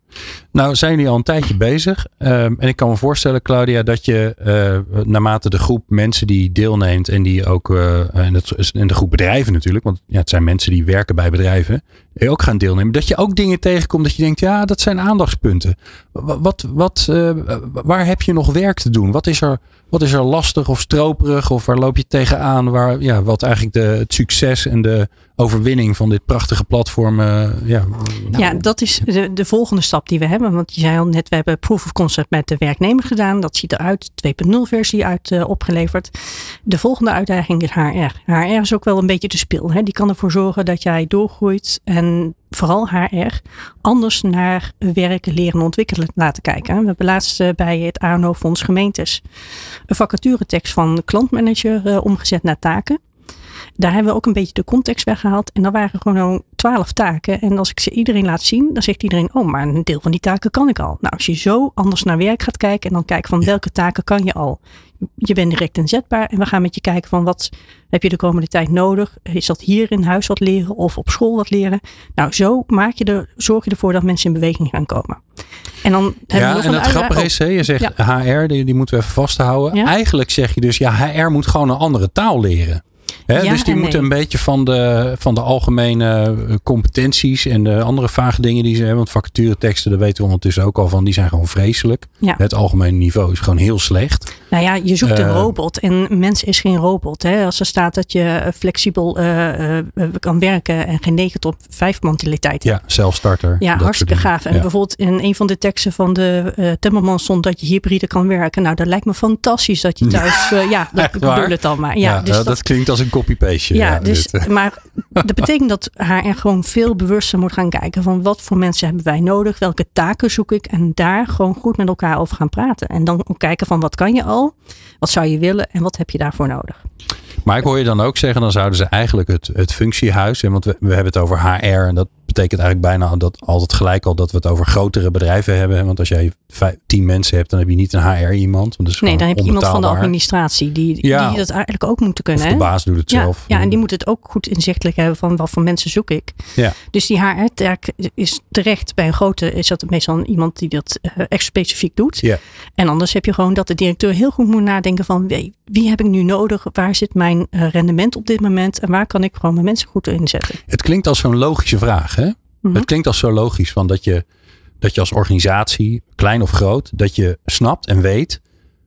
Nou, zijn jullie al een tijdje bezig. Um, en ik kan me voorstellen, Claudia, dat je uh, naarmate de groep mensen die deelneemt en die ook, uh, en, het, en de groep bedrijven natuurlijk, want ja, het zijn mensen die werken bij bedrijven, die ook gaan deelnemen, dat je ook dingen tegenkomt dat je denkt, ja, dat zijn aandachtspunten. Wat, wat, uh, waar heb je nog werk te doen? Wat is er, wat is er lastig of stroperig of waar loop je tegenaan? Waar, ja, wat eigenlijk de, het succes en de overwinning van dit prachtige platform. Uh, ja, nou. ja, dat is de, de volgende stap die we hebben. Want je zei al net, we hebben proof of concept met de werknemer gedaan. Dat ziet eruit, twee punt nul versie uit uh, opgeleverd. De volgende uitdaging is H R. H R is ook wel een beetje de spil. Hè? Die kan ervoor zorgen dat jij doorgroeit en vooral H R anders naar werken, leren en ontwikkelen laten kijken. We hebben laatst uh, bij het A N O-fonds gemeentes een vacaturetekst van klantmanager uh, omgezet naar taken. Daar hebben we ook een beetje de context weggehaald. En dan waren gewoon twaalf taken. En als ik ze iedereen laat zien, dan zegt iedereen, oh, maar een deel van die taken kan ik al. Nou, als je zo anders naar werk gaat kijken en dan kijken van welke taken kan je al. Je bent direct inzetbaar en we gaan met je kijken van wat heb je de komende tijd nodig. Is dat hier in huis wat leren of op school wat leren? Nou, zo maak je er, zorg je ervoor dat mensen in beweging gaan komen. En dan hebben ja, we nog en een het grappige is, hè, je zegt ja. H R, die, die moeten we even vasthouden. Ja? Eigenlijk zeg je dus, ja, H R moet gewoon een andere taal leren. He, ja, dus die moeten nee. een beetje van de, van de algemene competenties en de andere vage dingen die ze hebben. Want vacatureteksten, daar weten we ondertussen ook al van, die zijn gewoon vreselijk. Ja. Het algemene niveau is gewoon heel slecht. Nou ja, je zoekt uh, een robot en mens is geen robot. Hè. Als er staat dat je flexibel uh, uh, kan werken en geen negen tot vijf mentaliteit hebt. Ja, zelfstarter. Ja, hartstikke gaaf. En ja. bijvoorbeeld in een van de teksten van de uh, Timmermans stond dat je hybride kan werken. Nou, dat lijkt me fantastisch dat je thuis, uh, ja, dat bedoel het al maar. Ja, ja, dus dat, dat klinkt als een copy-paste. Ja, ja dus, maar dat betekent dat H R gewoon veel bewuster moet gaan kijken van wat voor mensen hebben wij nodig, welke taken zoek ik en daar gewoon goed met elkaar over gaan praten. En dan ook kijken van wat kan je al, wat zou je willen en wat heb je daarvoor nodig. Maar ik hoor je dan ook zeggen, dan zouden ze eigenlijk het, het functiehuis, want we, we hebben het over H R en dat betekent eigenlijk bijna dat altijd gelijk al dat we het over grotere bedrijven hebben. Want als jij vijf, tien mensen hebt, dan heb je niet een H R iemand. Want nee, dan heb je iemand van de administratie die, ja, die dat eigenlijk ook moeten kunnen. Of de baas doet het ja, zelf. Ja, en die moet het ook goed inzichtelijk hebben van wat voor mensen zoek ik. Ja. Dus die H R-taak is terecht bij een grote, is dat meestal iemand die dat uh, echt specifiek doet. Ja. En anders heb je gewoon dat de directeur heel goed moet nadenken van wie, wie heb ik nu nodig? Waar zit mijn uh, rendement op dit moment? En waar kan ik gewoon mijn mensen goed inzetten? Het klinkt als zo'n logische vraag, hè? Mm-hmm. Het klinkt als zo logisch van dat je, dat je als organisatie, klein of groot, dat je snapt en weet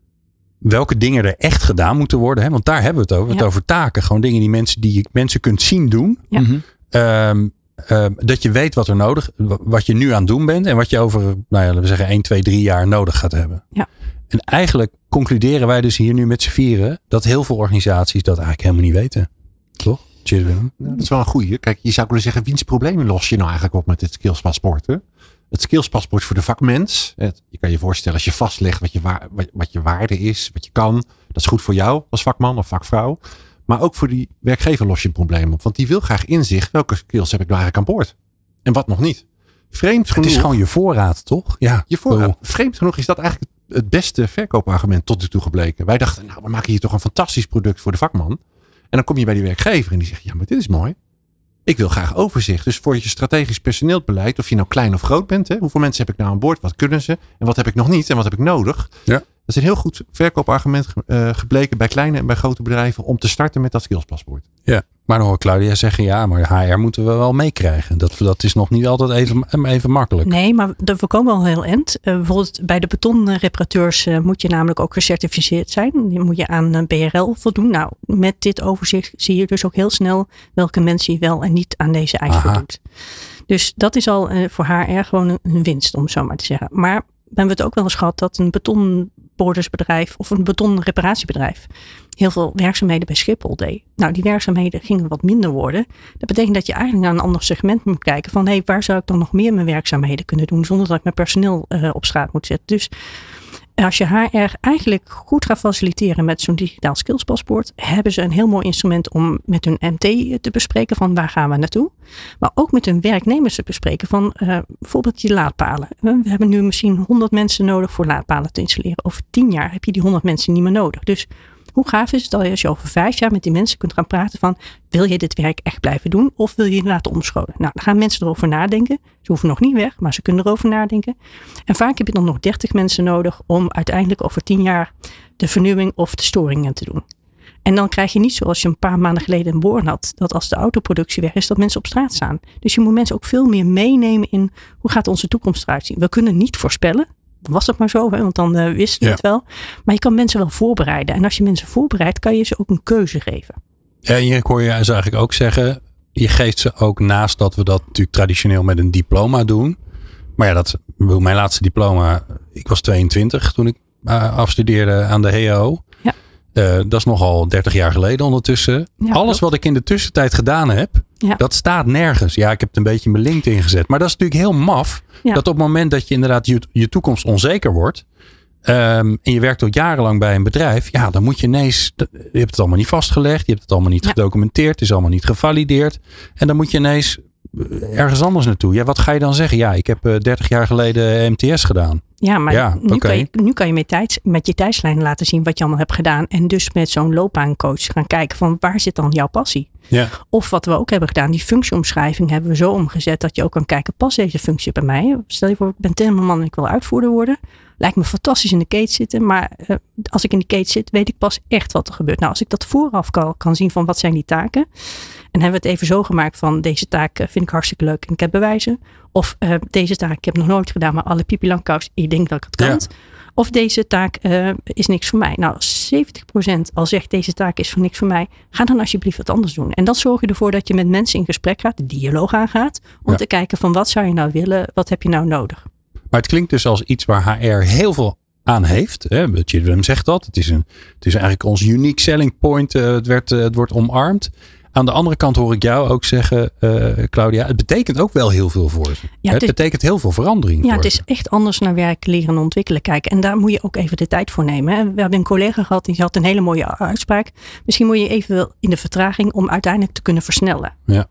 welke dingen er echt gedaan moeten worden. Hè? Want daar hebben we het over. Ja. Het over taken. Gewoon dingen die mensen, die je mensen kunt zien doen. Ja. Mm-hmm. Um, um, dat je weet wat er nodig, wat je nu aan het doen bent en wat je over, nou ja, laten we zeggen, één, twee, drie jaar nodig gaat hebben. Ja. En eigenlijk concluderen wij dus hier nu met z'n vieren dat heel veel organisaties dat eigenlijk helemaal niet weten. Toch? Ja, dat is wel een goeie. Kijk, je zou kunnen zeggen, wiens problemen los je nou eigenlijk op met dit skillspaspoort? Hè? Het skillspaspoort voor de vakmens. Het, je kan je voorstellen als je vastlegt wat je, wa- wat, wat je waarde is, wat je kan. Dat is goed voor jou als vakman of vakvrouw. Maar ook voor die werkgever los je een probleem op. Want die wil graag inzicht, welke skills heb ik nou eigenlijk aan boord? En wat nog niet? Vreemd genoeg. Het is gewoon je voorraad, toch? Ja, je voorraad. Oh. Vreemd genoeg is dat eigenlijk het beste verkoopargument tot nu toe gebleken. Wij dachten, nou, we maken hier toch een fantastisch product voor de vakman. En dan kom je bij die werkgever en die zegt, ja, maar dit is mooi. Ik wil graag overzicht. Dus voor je strategisch personeelbeleid, of je nou klein of groot bent, hè, hoeveel mensen heb ik nou aan boord? Wat kunnen ze? En wat heb ik nog niet? En wat heb ik nodig? Ja. Dat is een heel goed verkoopargument uh, gebleken bij kleine en bij grote bedrijven om te starten met dat skillspaspoort. Ja, maar dan hoor ik Claudia zeggen, ja, maar H R moeten we wel meekrijgen. Dat, dat is nog niet altijd even, even makkelijk. Nee, maar we komen al heel eind. Uh, bijvoorbeeld bij de betonreparateurs uh, moet je namelijk ook gecertificeerd zijn. Die moet je aan uh, B R L voldoen. Nou, met dit overzicht zie je dus ook heel snel welke mensen je wel en niet aan deze eis voldoet. Dus dat is al uh, voor H R gewoon een, een winst, om zo maar te zeggen. Maar we hebben het ook wel eens gehad dat een betonboordersbedrijf of een betonreparatiebedrijf heel veel werkzaamheden bij Schiphol deed. Nou, die werkzaamheden gingen wat minder worden. Dat betekent dat je eigenlijk naar een ander segment moet kijken van, hé, hey, waar zou ik dan nog meer mijn werkzaamheden kunnen doen zonder dat ik mijn personeel uh, op straat moet zetten. Dus als je H R eigenlijk goed gaat faciliteren met zo'n digitaal skillspaspoort, hebben ze een heel mooi instrument om met hun M T te bespreken van waar gaan we naartoe. Maar ook met hun werknemers te bespreken van uh, bijvoorbeeld die laadpalen. We hebben nu misschien honderd mensen nodig voor laadpalen te installeren. Over tien jaar heb je die honderd mensen niet meer nodig. Dus Hoe gaaf is het als je over vijf jaar met die mensen kunt gaan praten van, wil je dit werk echt blijven doen of wil je je laten omscholen? Nou, dan gaan mensen erover nadenken. Ze hoeven nog niet weg, maar ze kunnen erover nadenken. En vaak heb je dan nog dertig mensen nodig om uiteindelijk over tien jaar de vernieuwing of de storingen te doen. En dan krijg je niet zoals je een paar maanden geleden in Born had, dat als de autoproductie weg is, dat mensen op straat staan. Dus je moet mensen ook veel meer meenemen in hoe gaat onze toekomst eruit zien. We kunnen niet voorspellen. Dan was het maar zo, hè, want dan uh, wisten we ja. het wel. Maar je kan mensen wel voorbereiden. En als je mensen voorbereidt, kan je ze ook een keuze geven. Ja, en je hoor je eigenlijk ook zeggen, je geeft ze ook naast dat we dat natuurlijk traditioneel met een diploma doen. Maar ja, dat, mijn laatste diploma, ik was tweeëntwintig toen ik uh, afstudeerde aan de H A O. Ja. Uh, dat is nogal dertig jaar geleden ondertussen. Ja, Alles wat ik in de tussentijd gedaan heb, ja. dat staat nergens. Ja, ik heb het een beetje in mijn LinkedIn gezet. Maar dat is natuurlijk heel maf. Ja. Dat op het moment dat je inderdaad je, je toekomst onzeker wordt. Um, en je werkt al jarenlang bij een bedrijf. Ja, dan moet je ineens. Je hebt het allemaal niet vastgelegd. Je hebt het allemaal niet ja. gedocumenteerd. Het is allemaal niet gevalideerd. En dan moet je ineens ergens anders naartoe. Ja, wat ga je dan zeggen? Ja, ik heb uh, dertig jaar geleden M T S gedaan. Ja, maar ja, nu, okay. kan je, nu kan je met, tijds, met je tijdslijn laten zien wat je allemaal hebt gedaan. En dus met zo'n loopbaancoach gaan kijken van waar zit dan jouw passie? Ja. Of wat we ook hebben gedaan, die functieomschrijving hebben we zo omgezet dat je ook kan kijken, past deze functie bij mij? Stel je voor, ik ben timmerman en ik wil uitvoerder worden. Lijkt me fantastisch in de keten zitten, maar uh, als ik in de keten zit, weet ik pas echt wat er gebeurt. Nou, als ik dat vooraf kan, kan zien van wat zijn die taken. En hebben we het even zo gemaakt van deze taak uh, vind ik hartstikke leuk en ik heb bewijzen. Of uh, deze taak, ik heb nog nooit gedaan, maar alle pipi langkous, ik denk dat ik het kan. Ja. Of deze taak uh, is niks voor mij. Nou, als zeventig procent al zegt deze taak is voor niks voor mij, ga dan alsjeblieft wat anders doen. En dat zorg je ervoor dat je met mensen in gesprek gaat, de dialoog aangaat, om ja. te kijken van wat zou je nou willen, wat heb je nou nodig. Maar het klinkt dus als iets waar H R heel veel aan heeft. Chad Willem zegt dat. Het is, een, het is eigenlijk ons unique selling point. Uh, het, werd, uh, het wordt omarmd. Aan de andere kant hoor ik jou ook zeggen, uh, Claudia, het betekent ook wel heel veel voor ze. Ja, het, het is, betekent heel veel verandering. Ja, voor het ze. is echt anders naar werk, leren en ontwikkelen kijken. En daar moet je ook even de tijd voor nemen. Hè. We hebben een collega gehad, die had een hele mooie uitspraak. Misschien moet je even in de vertraging om uiteindelijk te kunnen versnellen. Ja.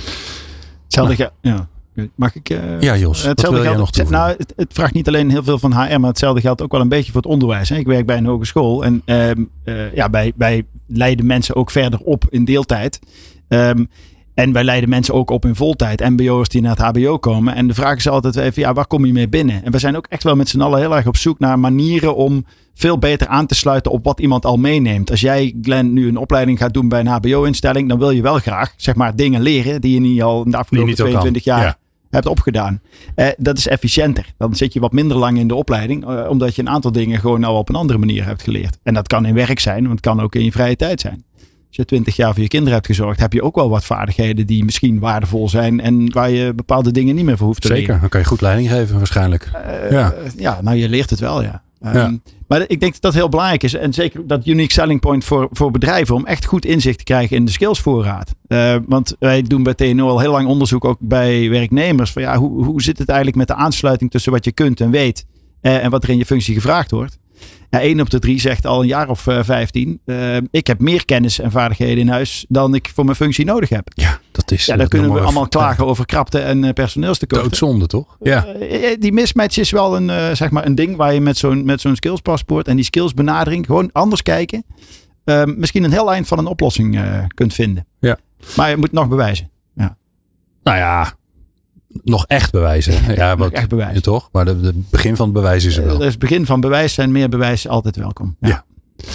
Hetzelfde nou. ja. Mag ik? Uh, ja, Jos. Wat wil jij nog toevoegen? Nou, het, het vraagt niet alleen heel veel van H R, maar hetzelfde geldt ook wel een beetje voor het onderwijs. Hè. Ik werk bij een hogeschool en uh, uh, ja, wij, wij leiden mensen ook verder op in deeltijd. Um, en wij leiden mensen ook op in voltijd. M B O'ers die naar het H B O komen. En de vraag is altijd even, ja, waar kom je mee binnen? En we zijn ook echt wel met z'n allen heel erg op zoek naar manieren om veel beter aan te sluiten op wat iemand al meeneemt. Als jij, Glenn, nu een opleiding gaat doen bij een H B O-instelling, dan wil je wel graag, zeg maar, dingen leren die je niet al in de afgelopen tweeëntwintig jaar ja. hebt opgedaan. Uh, dat is efficiënter. Dan zit je wat minder lang in de opleiding, uh, omdat je een aantal dingen gewoon al op een andere manier hebt geleerd. En dat kan in werk zijn, want het kan ook in je vrije tijd zijn. Als je twintig jaar voor je kinderen hebt gezorgd, heb je ook wel wat vaardigheden die misschien waardevol zijn en waar je bepaalde dingen niet meer voor hoeft te Zeker, leren. Dan kan je goed leiding geven waarschijnlijk. Uh, ja. Uh, ja, nou je leert het wel, ja. Um, ja. Maar ik denk dat dat heel belangrijk is. En zeker dat unique selling point voor, voor bedrijven om echt goed inzicht te krijgen in de skillsvoorraad. Uh, want wij doen bij T N O al heel lang onderzoek ook bij werknemers. Van ja, hoe, hoe zit het eigenlijk met de aansluiting tussen wat je kunt en weet uh, en wat er in je functie gevraagd wordt? Ja, één op de drie zegt al een jaar of uh, vijftien. Uh, ik heb meer kennis en vaardigheden in huis dan ik voor mijn functie nodig heb. Ja, dat is. Ja, dan kunnen we allemaal klagen over krapte en uh, personeelstekorten. Doodzonde, toch? Ja. Uh, die mismatch is wel een, uh, zeg maar een ding waar je met zo'n, met zo'n skillspaspoort en die skillsbenadering gewoon anders kijken. Uh, misschien een heel eind van een oplossing uh, kunt vinden. Ja. Maar je moet nog bewijzen. Ja. Nou ja. Nog echt bewijzen. Ja, wat, echt bewijzen. Toch? Maar het begin van het bewijs is er wel. Uh, dus het begin van bewijs en meer bewijs altijd welkom. Ja. ja.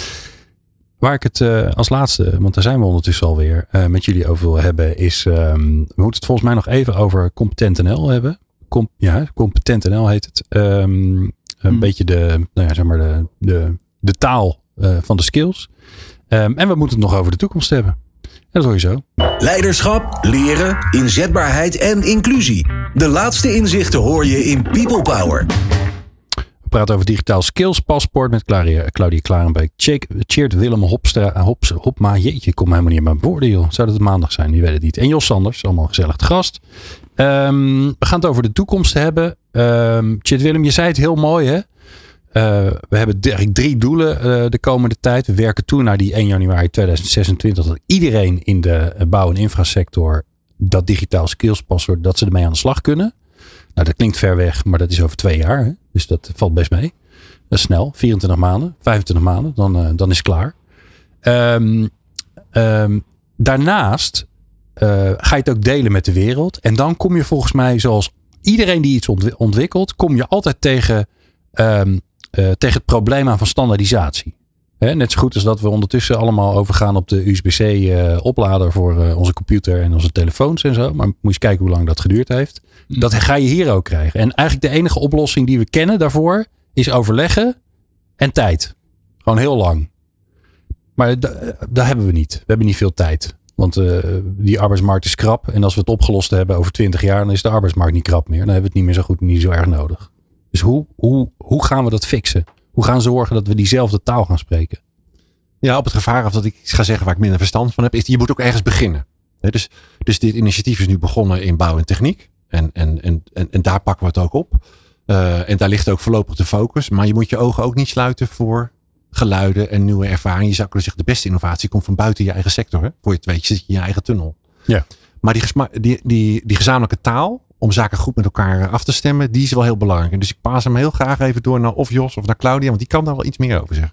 Waar ik het uh, als laatste, want daar zijn we ondertussen alweer, uh, met jullie over wil hebben, is, um, we moeten het volgens mij nog even over Competent N L hebben. Com, ja, Competent N L heet het. Um, een hmm. beetje de, nou ja, zeg maar de, de, de taal uh, van de skills. Um, en we moeten het nog over de toekomst hebben. Dat hoor je zo. Leiderschap, leren, inzetbaarheid en inclusie. De laatste inzichten hoor je in People Power. We praten over digitaal skills paspoort met Claudia, Claudia Klarenbeek. Tjeerd Willem Hopstra, Hops, Hopma. Jeetje, ik kom helemaal niet in mijn woorden, joh. Zou dat het maandag zijn? Je weet het niet. En Jos Sanders, allemaal gezellig te gast. Um, we gaan het over de toekomst hebben. Um, Tjeerd Willem, je zei het heel mooi, hè? Uh, we hebben eigenlijk drie doelen uh, de komende tijd. We werken toe naar die één januari tweeduizend zesentwintig. Dat iedereen in de bouw- en infrasector dat digitaal skills paspoort, dat ze ermee aan de slag kunnen. Nou, dat klinkt ver weg, maar dat is over twee jaar. Hè? Dus dat valt best mee. Dat is snel. vierentwintig maanden, vijfentwintig maanden, dan, uh, dan is het klaar. Um, um, daarnaast uh, ga je het ook delen met de wereld. En dan kom je volgens mij, zoals iedereen die iets ontw- ontwikkelt, kom je altijd tegen, um, uh, tegen het probleem aan van standaardisatie. He, net zo goed als dat we ondertussen allemaal overgaan op de U S B C uh, oplader voor uh, onze computer en onze telefoons en zo. Maar moet je eens kijken hoe lang dat geduurd heeft. Mm. Dat ga je hier ook krijgen. En eigenlijk de enige oplossing die we kennen daarvoor is overleggen en tijd. Gewoon heel lang. Maar d- dat hebben we niet. We hebben niet veel tijd. Want uh, die arbeidsmarkt is krap. En als we het opgelost hebben over twintig jaar, dan is de arbeidsmarkt niet krap meer. Dan hebben we het niet meer zo goed, niet zo erg nodig. Dus hoe, hoe, hoe gaan we dat fixen? Hoe gaan we zorgen dat we diezelfde taal gaan spreken? Ja, op het gevaar af dat ik iets ga zeggen waar ik minder verstand van heb, is je moet ook ergens beginnen. He, dus, dus dit initiatief is nu begonnen in bouw en techniek. En, en, en, en, en daar pakken we het ook op. Uh, en daar ligt ook voorlopig de focus. Maar je moet je ogen ook niet sluiten voor geluiden en nieuwe ervaringen. Je zou kunnen zeggen, de beste innovatie komt van buiten je eigen sector. Hè? Voor je het weet, je zit je in je eigen tunnel. Ja. Maar die, gesma- die, die, die gezamenlijke taal, om zaken goed met elkaar af te stemmen, die is wel heel belangrijk. En dus ik paas hem heel graag even door naar of Jos of naar Claudia, want die kan daar wel iets meer over zeggen.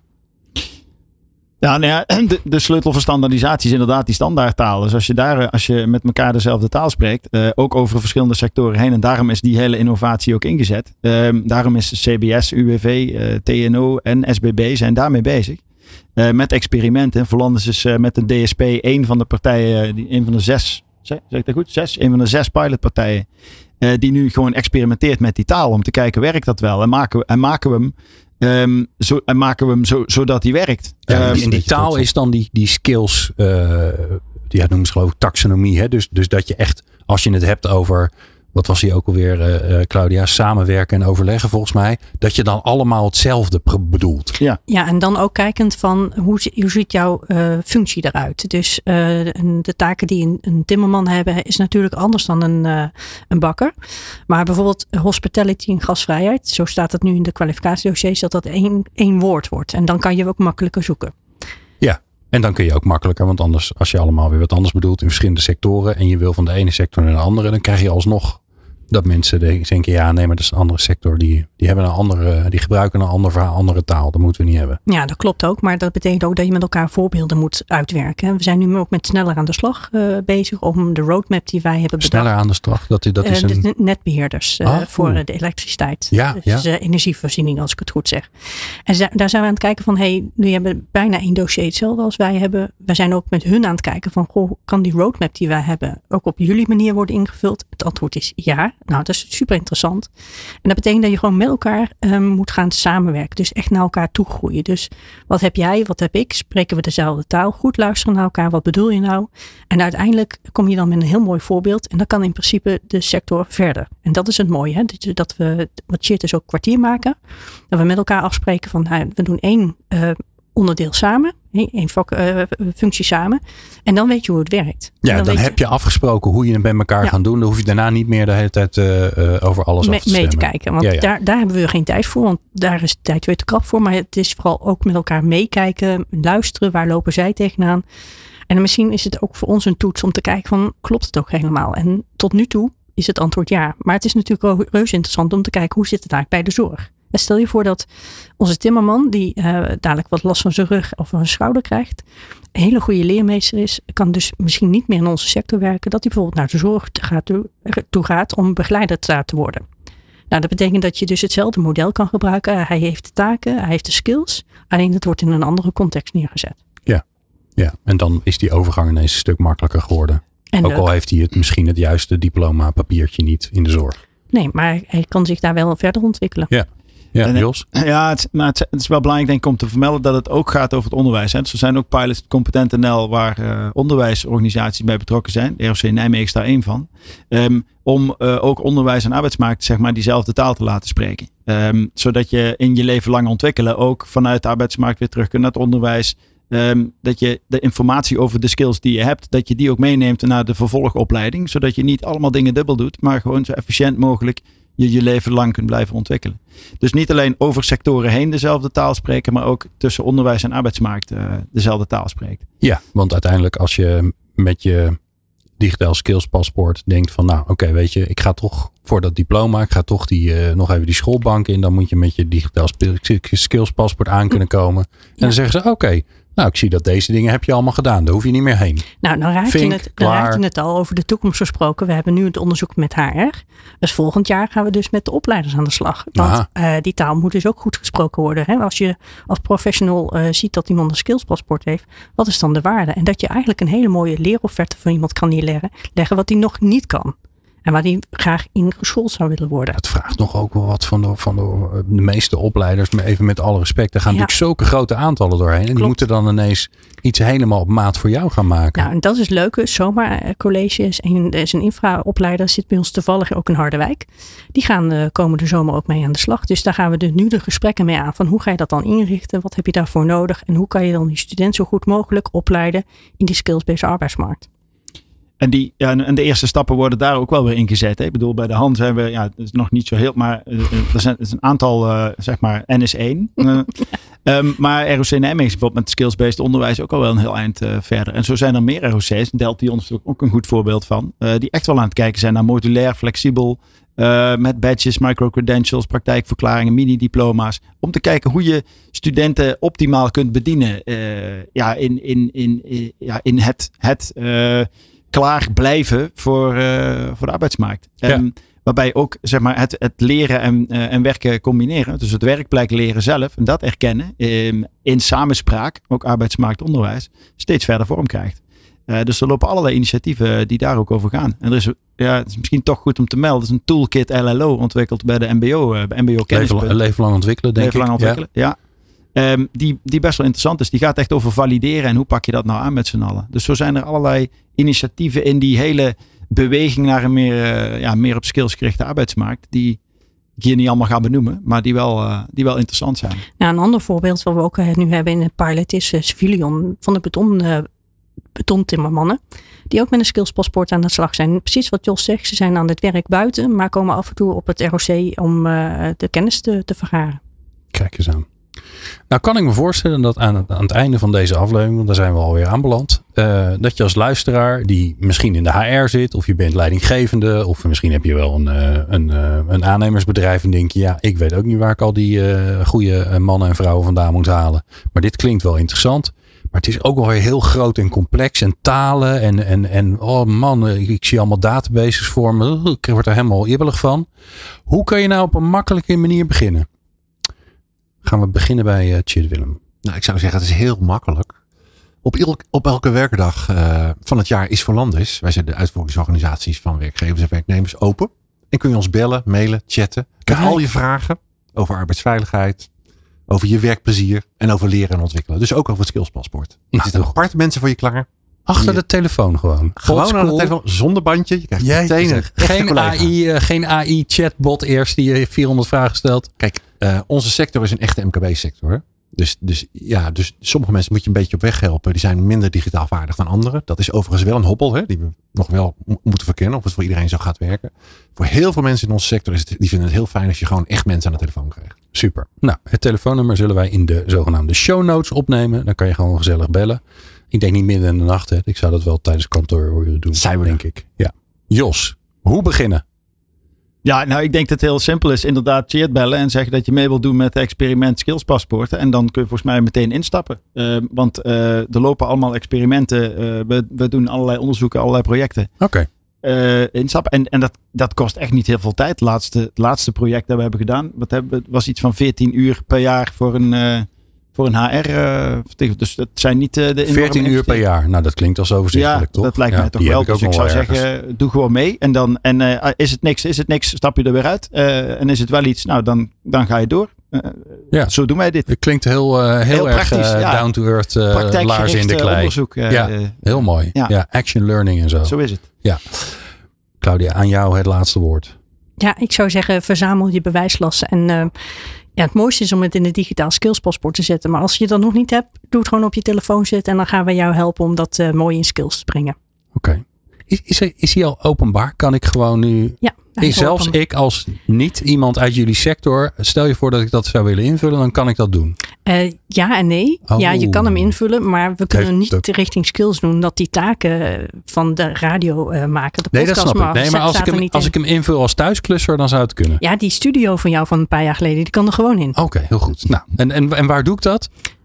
Ja, nou ja, de, de sleutel voor standaardisatie is inderdaad die standaardtaal. Dus als je daar, als je met elkaar dezelfde taal spreekt, uh, ook over verschillende sectoren heen. En daarom is die hele innovatie ook ingezet. Um, daarom is C B S, U W V, uh, T N O en S B B zijn daarmee bezig. Uh, met experimenten. Volanders is uh, met de D S P een van de partijen, die, een van de zes, zeg, zeg ik dat goed? Zes? Een van de zes pilotpartijen. Uh, die nu gewoon experimenteert met die taal. Om te kijken, werkt dat wel? En maken we, en maken we hem Um, zo, en maken we hem zo, zodat hij werkt. Ja, um, en die taal is dan die, die skills, uh, die ja, noemen ze geloof ik taxonomie. Hè? Dus, dus dat je echt, als je het hebt over, wat was die ook alweer, uh, Claudia, samenwerken en overleggen volgens mij. Dat je dan allemaal hetzelfde bedoelt. Ja, ja en dan ook kijkend van hoe, hoe ziet jouw uh, functie eruit. Dus uh, de taken die een, een timmerman hebben is natuurlijk anders dan een, uh, een bakker. Maar bijvoorbeeld hospitality en gastvrijheid. Zo staat het nu in de kwalificatiedossiers dat dat één, één woord wordt. En dan kan je ook makkelijker zoeken. Ja. En dan kun je ook makkelijker, want anders als je allemaal weer wat anders bedoelt in verschillende sectoren en je wil van de ene sector naar de andere, dan krijg je alsnog dat mensen denken, ja nee, maar dat is een andere sector. Die, die hebben een andere, die gebruiken een andere, andere taal. Dat moeten we niet hebben. Ja, dat klopt ook. Maar dat betekent ook dat je met elkaar voorbeelden moet uitwerken. We zijn nu ook met sneller aan de slag uh, bezig om de roadmap die wij hebben bedacht. Sneller aan de slag? Dat, dat is uh, een... De netbeheerders uh, oh, voor uh, de elektriciteit. Ja, dus ja. Uh, energievoorziening, als ik het goed zeg. En z- daar zijn we aan het kijken van, hey, jullie hebben bijna één dossier hetzelfde als wij hebben. Wij zijn ook met hun aan het kijken van, goh, kan die roadmap die wij hebben ook op jullie manier worden ingevuld? Het antwoord is ja. Nou, dat is super interessant. En dat betekent dat je gewoon met elkaar um, moet gaan samenwerken. Dus echt naar elkaar toe groeien. Dus wat heb jij, wat heb ik? Spreken we dezelfde taal? Goed luisteren naar elkaar. Wat bedoel je nou? En uiteindelijk kom je dan met een heel mooi voorbeeld. En dan kan in principe de sector verder. En dat is het mooie. Hè? Dat we, wat Chit is ook kwartier maken. Dat we met elkaar afspreken van, nou, we doen één uh, onderdeel samen. Één vak, uh, functie samen. En dan weet je hoe het werkt. Ja, dan, dan heb je... je afgesproken hoe je het met elkaar ja. gaat doen. Dan hoef je daarna niet meer de hele tijd uh, uh, over alles Me, af te stemmen. mee te kijken. Want ja, ja. Daar, daar hebben we geen tijd voor. Want daar is de tijd weer te krap voor. Maar het is vooral ook met elkaar meekijken. Luisteren. Waar lopen zij tegenaan? En misschien is het ook voor ons een toets om te kijken van, klopt het ook helemaal? En tot nu toe is het antwoord ja. Maar het is natuurlijk ook reuze interessant om te kijken, hoe zit het eigenlijk bij de zorg? En stel je voor dat onze timmerman, die uh, dadelijk wat last van zijn rug of van zijn schouder krijgt, een hele goede leermeester is, kan dus misschien niet meer in onze sector werken, dat hij bijvoorbeeld naar de zorg gaat, toe gaat om begeleider te worden. Nou, dat betekent dat je dus hetzelfde model kan gebruiken. Hij heeft de taken, hij heeft de skills, alleen het wordt in een andere context neergezet. Ja, ja. En dan is die overgang ineens een stuk makkelijker geworden. En ook leuk. Al heeft hij het misschien het juiste diploma papiertje niet in de zorg. Nee, maar hij kan zich daar wel verder ontwikkelen. Ja. Ja, en, Jos? Ja, het, maar het, het is wel belangrijk denk ik om te vermelden dat het ook gaat over het onderwijs. Hè. Dus er zijn ook pilots Competent N L waar uh, onderwijsorganisaties bij betrokken zijn. De R O C Nijmegen is daar één van. Um, om uh, ook onderwijs en arbeidsmarkt zeg maar diezelfde taal te laten spreken. Um, zodat je in je leven lang ontwikkelen ook vanuit de arbeidsmarkt weer terug kunt naar het onderwijs. Um, dat je de informatie over de skills die je hebt, dat je die ook meeneemt naar de vervolgopleiding. Zodat je niet allemaal dingen dubbel doet, maar gewoon zo efficiënt mogelijk je je leven lang kunt blijven ontwikkelen. Dus niet alleen over sectoren heen dezelfde taal spreken, maar ook tussen onderwijs en arbeidsmarkt uh, dezelfde taal spreekt. Ja, want uiteindelijk als je met je digitaal skills paspoort denkt van nou oké, okay, weet je, ik ga toch voor dat diploma, ik ga toch die, uh, nog even die schoolbank in, dan moet je met je digitaal skills paspoort aan kunnen komen. En ja. Dan zeggen ze oké, okay, Nou, ik zie dat deze dingen heb je allemaal gedaan. Daar hoef je niet meer heen. Nou, dan raak, Vink, je, het, dan raak je het al over de toekomst gesproken. We hebben nu het onderzoek met H R. Dus volgend jaar gaan we dus met de opleiders aan de slag. Want uh, die taal moet dus ook goed gesproken worden. Hè? Als je als professional uh, ziet dat iemand een skillspaspoort heeft, wat is dan de waarde? En dat je eigenlijk een hele mooie leerofferte van iemand kan neerleggen, leggen wat hij nog niet kan. En waar die graag in geschoold zou willen worden. Het vraagt nog ook wel wat van de, van de, de meeste opleiders. Maar even met alle respect. Er gaan ja. natuurlijk zulke grote aantallen doorheen. En Klopt. die moeten dan ineens iets helemaal op maat voor jou gaan maken. Nou, en dat is leuk. Soma College is een, is een infraopleider. Zit bij ons toevallig ook in Harderwijk. Die gaan uh, komende zomer ook mee aan de slag. Dus daar gaan we dus nu de gesprekken mee aan. Van hoe ga je dat dan inrichten? Wat heb je daarvoor nodig? En hoe kan je dan die student zo goed mogelijk opleiden in die skills-based arbeidsmarkt? En, die, ja, en de eerste stappen worden daar ook wel weer ingezet. Hè? Ik bedoel, bij de hand zijn we, ja, het is nog niet zo heel, maar uh, er zijn, er is een aantal, uh, zeg maar, N is één. Uh, um, maar R O C Nijmegen is bijvoorbeeld met skills-based onderwijs ook al wel een heel eind uh, verder. En zo zijn er meer R O C's, Deltion is ook een goed voorbeeld van, uh, die echt wel aan het kijken zijn naar modulair, flexibel, uh, met badges, micro-credentials, praktijkverklaringen, mini-diploma's. Om te kijken hoe je studenten optimaal kunt bedienen uh, ja, in, in, in, in, ja, in het... het uh, klaar blijven voor, uh, voor de arbeidsmarkt. Ja. Um, waarbij ook zeg maar, het, het leren en, uh, en werken combineren. Dus het werkplek leren zelf en dat erkennen. Um, in samenspraak, ook arbeidsmarktonderwijs, steeds verder vorm krijgt. Uh, dus er lopen allerlei initiatieven die daar ook over gaan. En er is, ja, het is misschien toch goed om te melden. Er is een toolkit L L O ontwikkeld bij de M B O. Uh, bij M B O Leven, leven lang ontwikkelen, denk leven ik. Lang ontwikkelen, ja. ja. Um, die, die best wel interessant is. Die gaat echt over valideren en hoe pak je dat nou aan met z'n allen. Dus zo zijn er allerlei initiatieven in die hele beweging naar een meer, uh, ja, meer op skills gerichte arbeidsmarkt. Die ik hier niet allemaal ga benoemen, maar die wel, uh, die wel interessant zijn. Nou, een ander voorbeeld wat we ook uh, nu hebben in het pilot is uh, Civilion van de beton, uh, betontimmermannen. Die ook met een skillspaspoort aan de slag zijn. Precies wat Jos zegt, ze zijn aan het werk buiten, maar komen af en toe op het R O C om uh, de kennis te, te vergaren. Kijk eens aan. Nou kan ik me voorstellen dat aan het, aan het einde van deze aflevering, want daar zijn we alweer aanbeland, uh, dat je als luisteraar die misschien in de H R zit, of je bent leidinggevende, of misschien heb je wel een, uh, een, uh, een aannemersbedrijf en denk je, ja, ik weet ook niet waar ik al die uh, goede mannen en vrouwen vandaan moet halen. Maar dit klinkt wel interessant. Maar het is ook wel weer heel groot en complex en talen en, en, en oh man, ik zie allemaal databases voor me. Ik word er helemaal ibbelig van. Hoe kan je nou op een makkelijke manier beginnen? Gaan we beginnen bij uh, Tjeerd Willem. Nou, ik zou zeggen, het is heel makkelijk. Op, elk, op elke werkdag uh, van het jaar is Voorlandis. Wij zijn de uitvoeringsorganisaties van werkgevers en werknemers open. En kun je ons bellen, mailen, chatten. Met al je vragen over arbeidsveiligheid, over je werkplezier en over leren en ontwikkelen. Dus ook over het skillspaspoort. Nou, er zitten aparte mensen voor je klaar. Achter de telefoon gewoon. Gewoon aan de telefoon, zonder bandje. Je krijgt Jij meteen een geen A I, uh, geen A I chatbot eerst die je vierhonderd vragen stelt. Kijk, uh, onze sector is een echte M K B-sector. Dus, dus, ja, dus sommige mensen moet je een beetje op weg helpen. Die zijn minder digitaal vaardig dan anderen. Dat is overigens wel een hobbel, hè, die we nog wel m- moeten verkennen. Of het voor iedereen zo gaat werken. Voor heel veel mensen in onze sector is het, die vinden het heel fijn als je gewoon echt mensen aan de telefoon krijgt. Super. Nou, het telefoonnummer zullen wij in de zogenaamde show notes opnemen. Dan kan je gewoon gezellig bellen. Ik denk niet midden in de nacht. Hè. Ik zou dat wel tijdens kantooruren doen. Zijn we denk ik. Ja. Jos, hoe beginnen? Ja, nou ik denk dat het heel simpel is. Inderdaad, Tjeerd bellen en zeggen dat je mee wilt doen met het experiment skillspaspoorten. En dan kun je volgens mij meteen instappen. Uh, want uh, er lopen allemaal experimenten. Uh, we, we doen allerlei onderzoeken, allerlei projecten. Oké. Okay. Uh, instappen. En, en dat, dat kost echt niet heel veel tijd. Het laatste, het laatste project dat we hebben gedaan, wat hebben we, was iets van veertien uur per jaar voor een... Uh, Voor een H R. Uh, dus dat zijn niet uh, de veertien uur per jaar. Nou, dat klinkt als overzichtelijk, ja, toch? Dat lijkt ja, mij toch wel. Ik dus ik zou ergens. zeggen, doe gewoon mee. En dan en uh, is het niks, is het niks, stap je er weer uit. Uh, en is het wel iets, nou dan, dan ga je door. Uh, ja. Zo doen wij dit. Het klinkt heel, uh, heel, heel erg uh, ja. down to earth, uh, laars in de klei. Onderzoek. Uh, ja, heel mooi. Ja. ja, action learning en zo. Zo is het. Ja. Claudia, aan jou het laatste woord. Ja, ik zou zeggen, verzamel je bewijslasten en uh, ja, het mooiste is om het in het digitaal skillspaspoort te zetten. Maar als je dat nog niet hebt, doe het gewoon op je telefoon zetten. En dan gaan we jou helpen om dat uh, mooi in skills te brengen. Oké. Okay. Is, is, er, is hij al openbaar? Kan ik gewoon nu... Ja. Is zelfs open. Ik als niet iemand uit jullie sector, stel je voor dat ik dat zou willen invullen, dan kan ik dat doen? Uh, ja en nee. Oh. Ja, je kan hem invullen, maar we kunnen Heeft niet de... richting skills doen dat die taken van de radio uh, maken. De nee, dat snap ik. Nee, maar als, ik hem, als ik hem invul als thuisklusser, dan zou het kunnen. Ja, die studio van jou van een paar jaar geleden, die kan er gewoon in. Oké, okay, heel goed. Nou, en, en, en waar doe ik dat?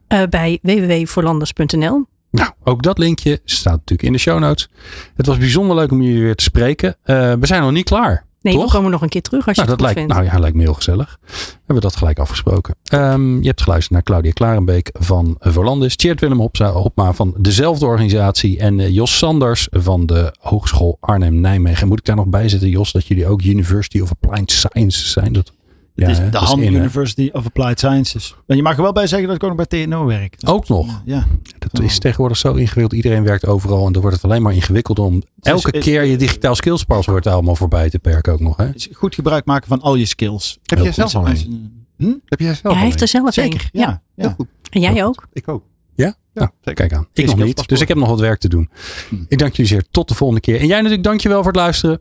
Uh, bij w w w punt voorlanders punt n l. Nou, ook dat linkje staat natuurlijk in de show notes. Het was bijzonder leuk om jullie weer te spreken. Uh, we zijn nog niet klaar. Nee, toch? we komen nog een keer terug als je nou, het dat goed lijkt, vindt. Nou ja, lijkt me heel gezellig. We hebben dat gelijk afgesproken. Um, je hebt geluisterd naar Claudia Klarenbeek van Voorlandis. Tjeerd Willem Hopza, Hopma van dezelfde organisatie. En uh, Jos Sanders van de Hogeschool Arnhem-Nijmegen. En moet ik daar nog bij zetten, Jos, dat jullie ook University of Applied Sciences zijn? Dat, ja, het is hè, de is Han in, University of Applied Sciences. En je mag er wel bij zeggen dat ik ook nog bij T N O werk. Dat ook nog? Ja. Dat is tegenwoordig zo ingewikkeld. Iedereen werkt overal. En dan wordt het alleen maar ingewikkeld om elke is, keer je digitaal skills paswoord allemaal voorbij te perken ook nog. Hè? Goed gebruik maken van al je skills. Heb jij zelf al een? Hm? Heb jij zelf ja, hij heeft er zelf Zeker, een. ja. ja. ja. En jij ook? Ik ook. Ja? Ja, nou, kijk aan. Ik Is nog niet. Dus ik heb nog wat werk te doen. Hm. Ik dank jullie zeer. Tot de volgende keer. En jij natuurlijk dankjewel voor het luisteren.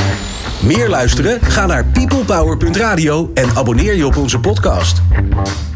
Meer luisteren? Ga naar people power punt radio en abonneer je op onze podcast.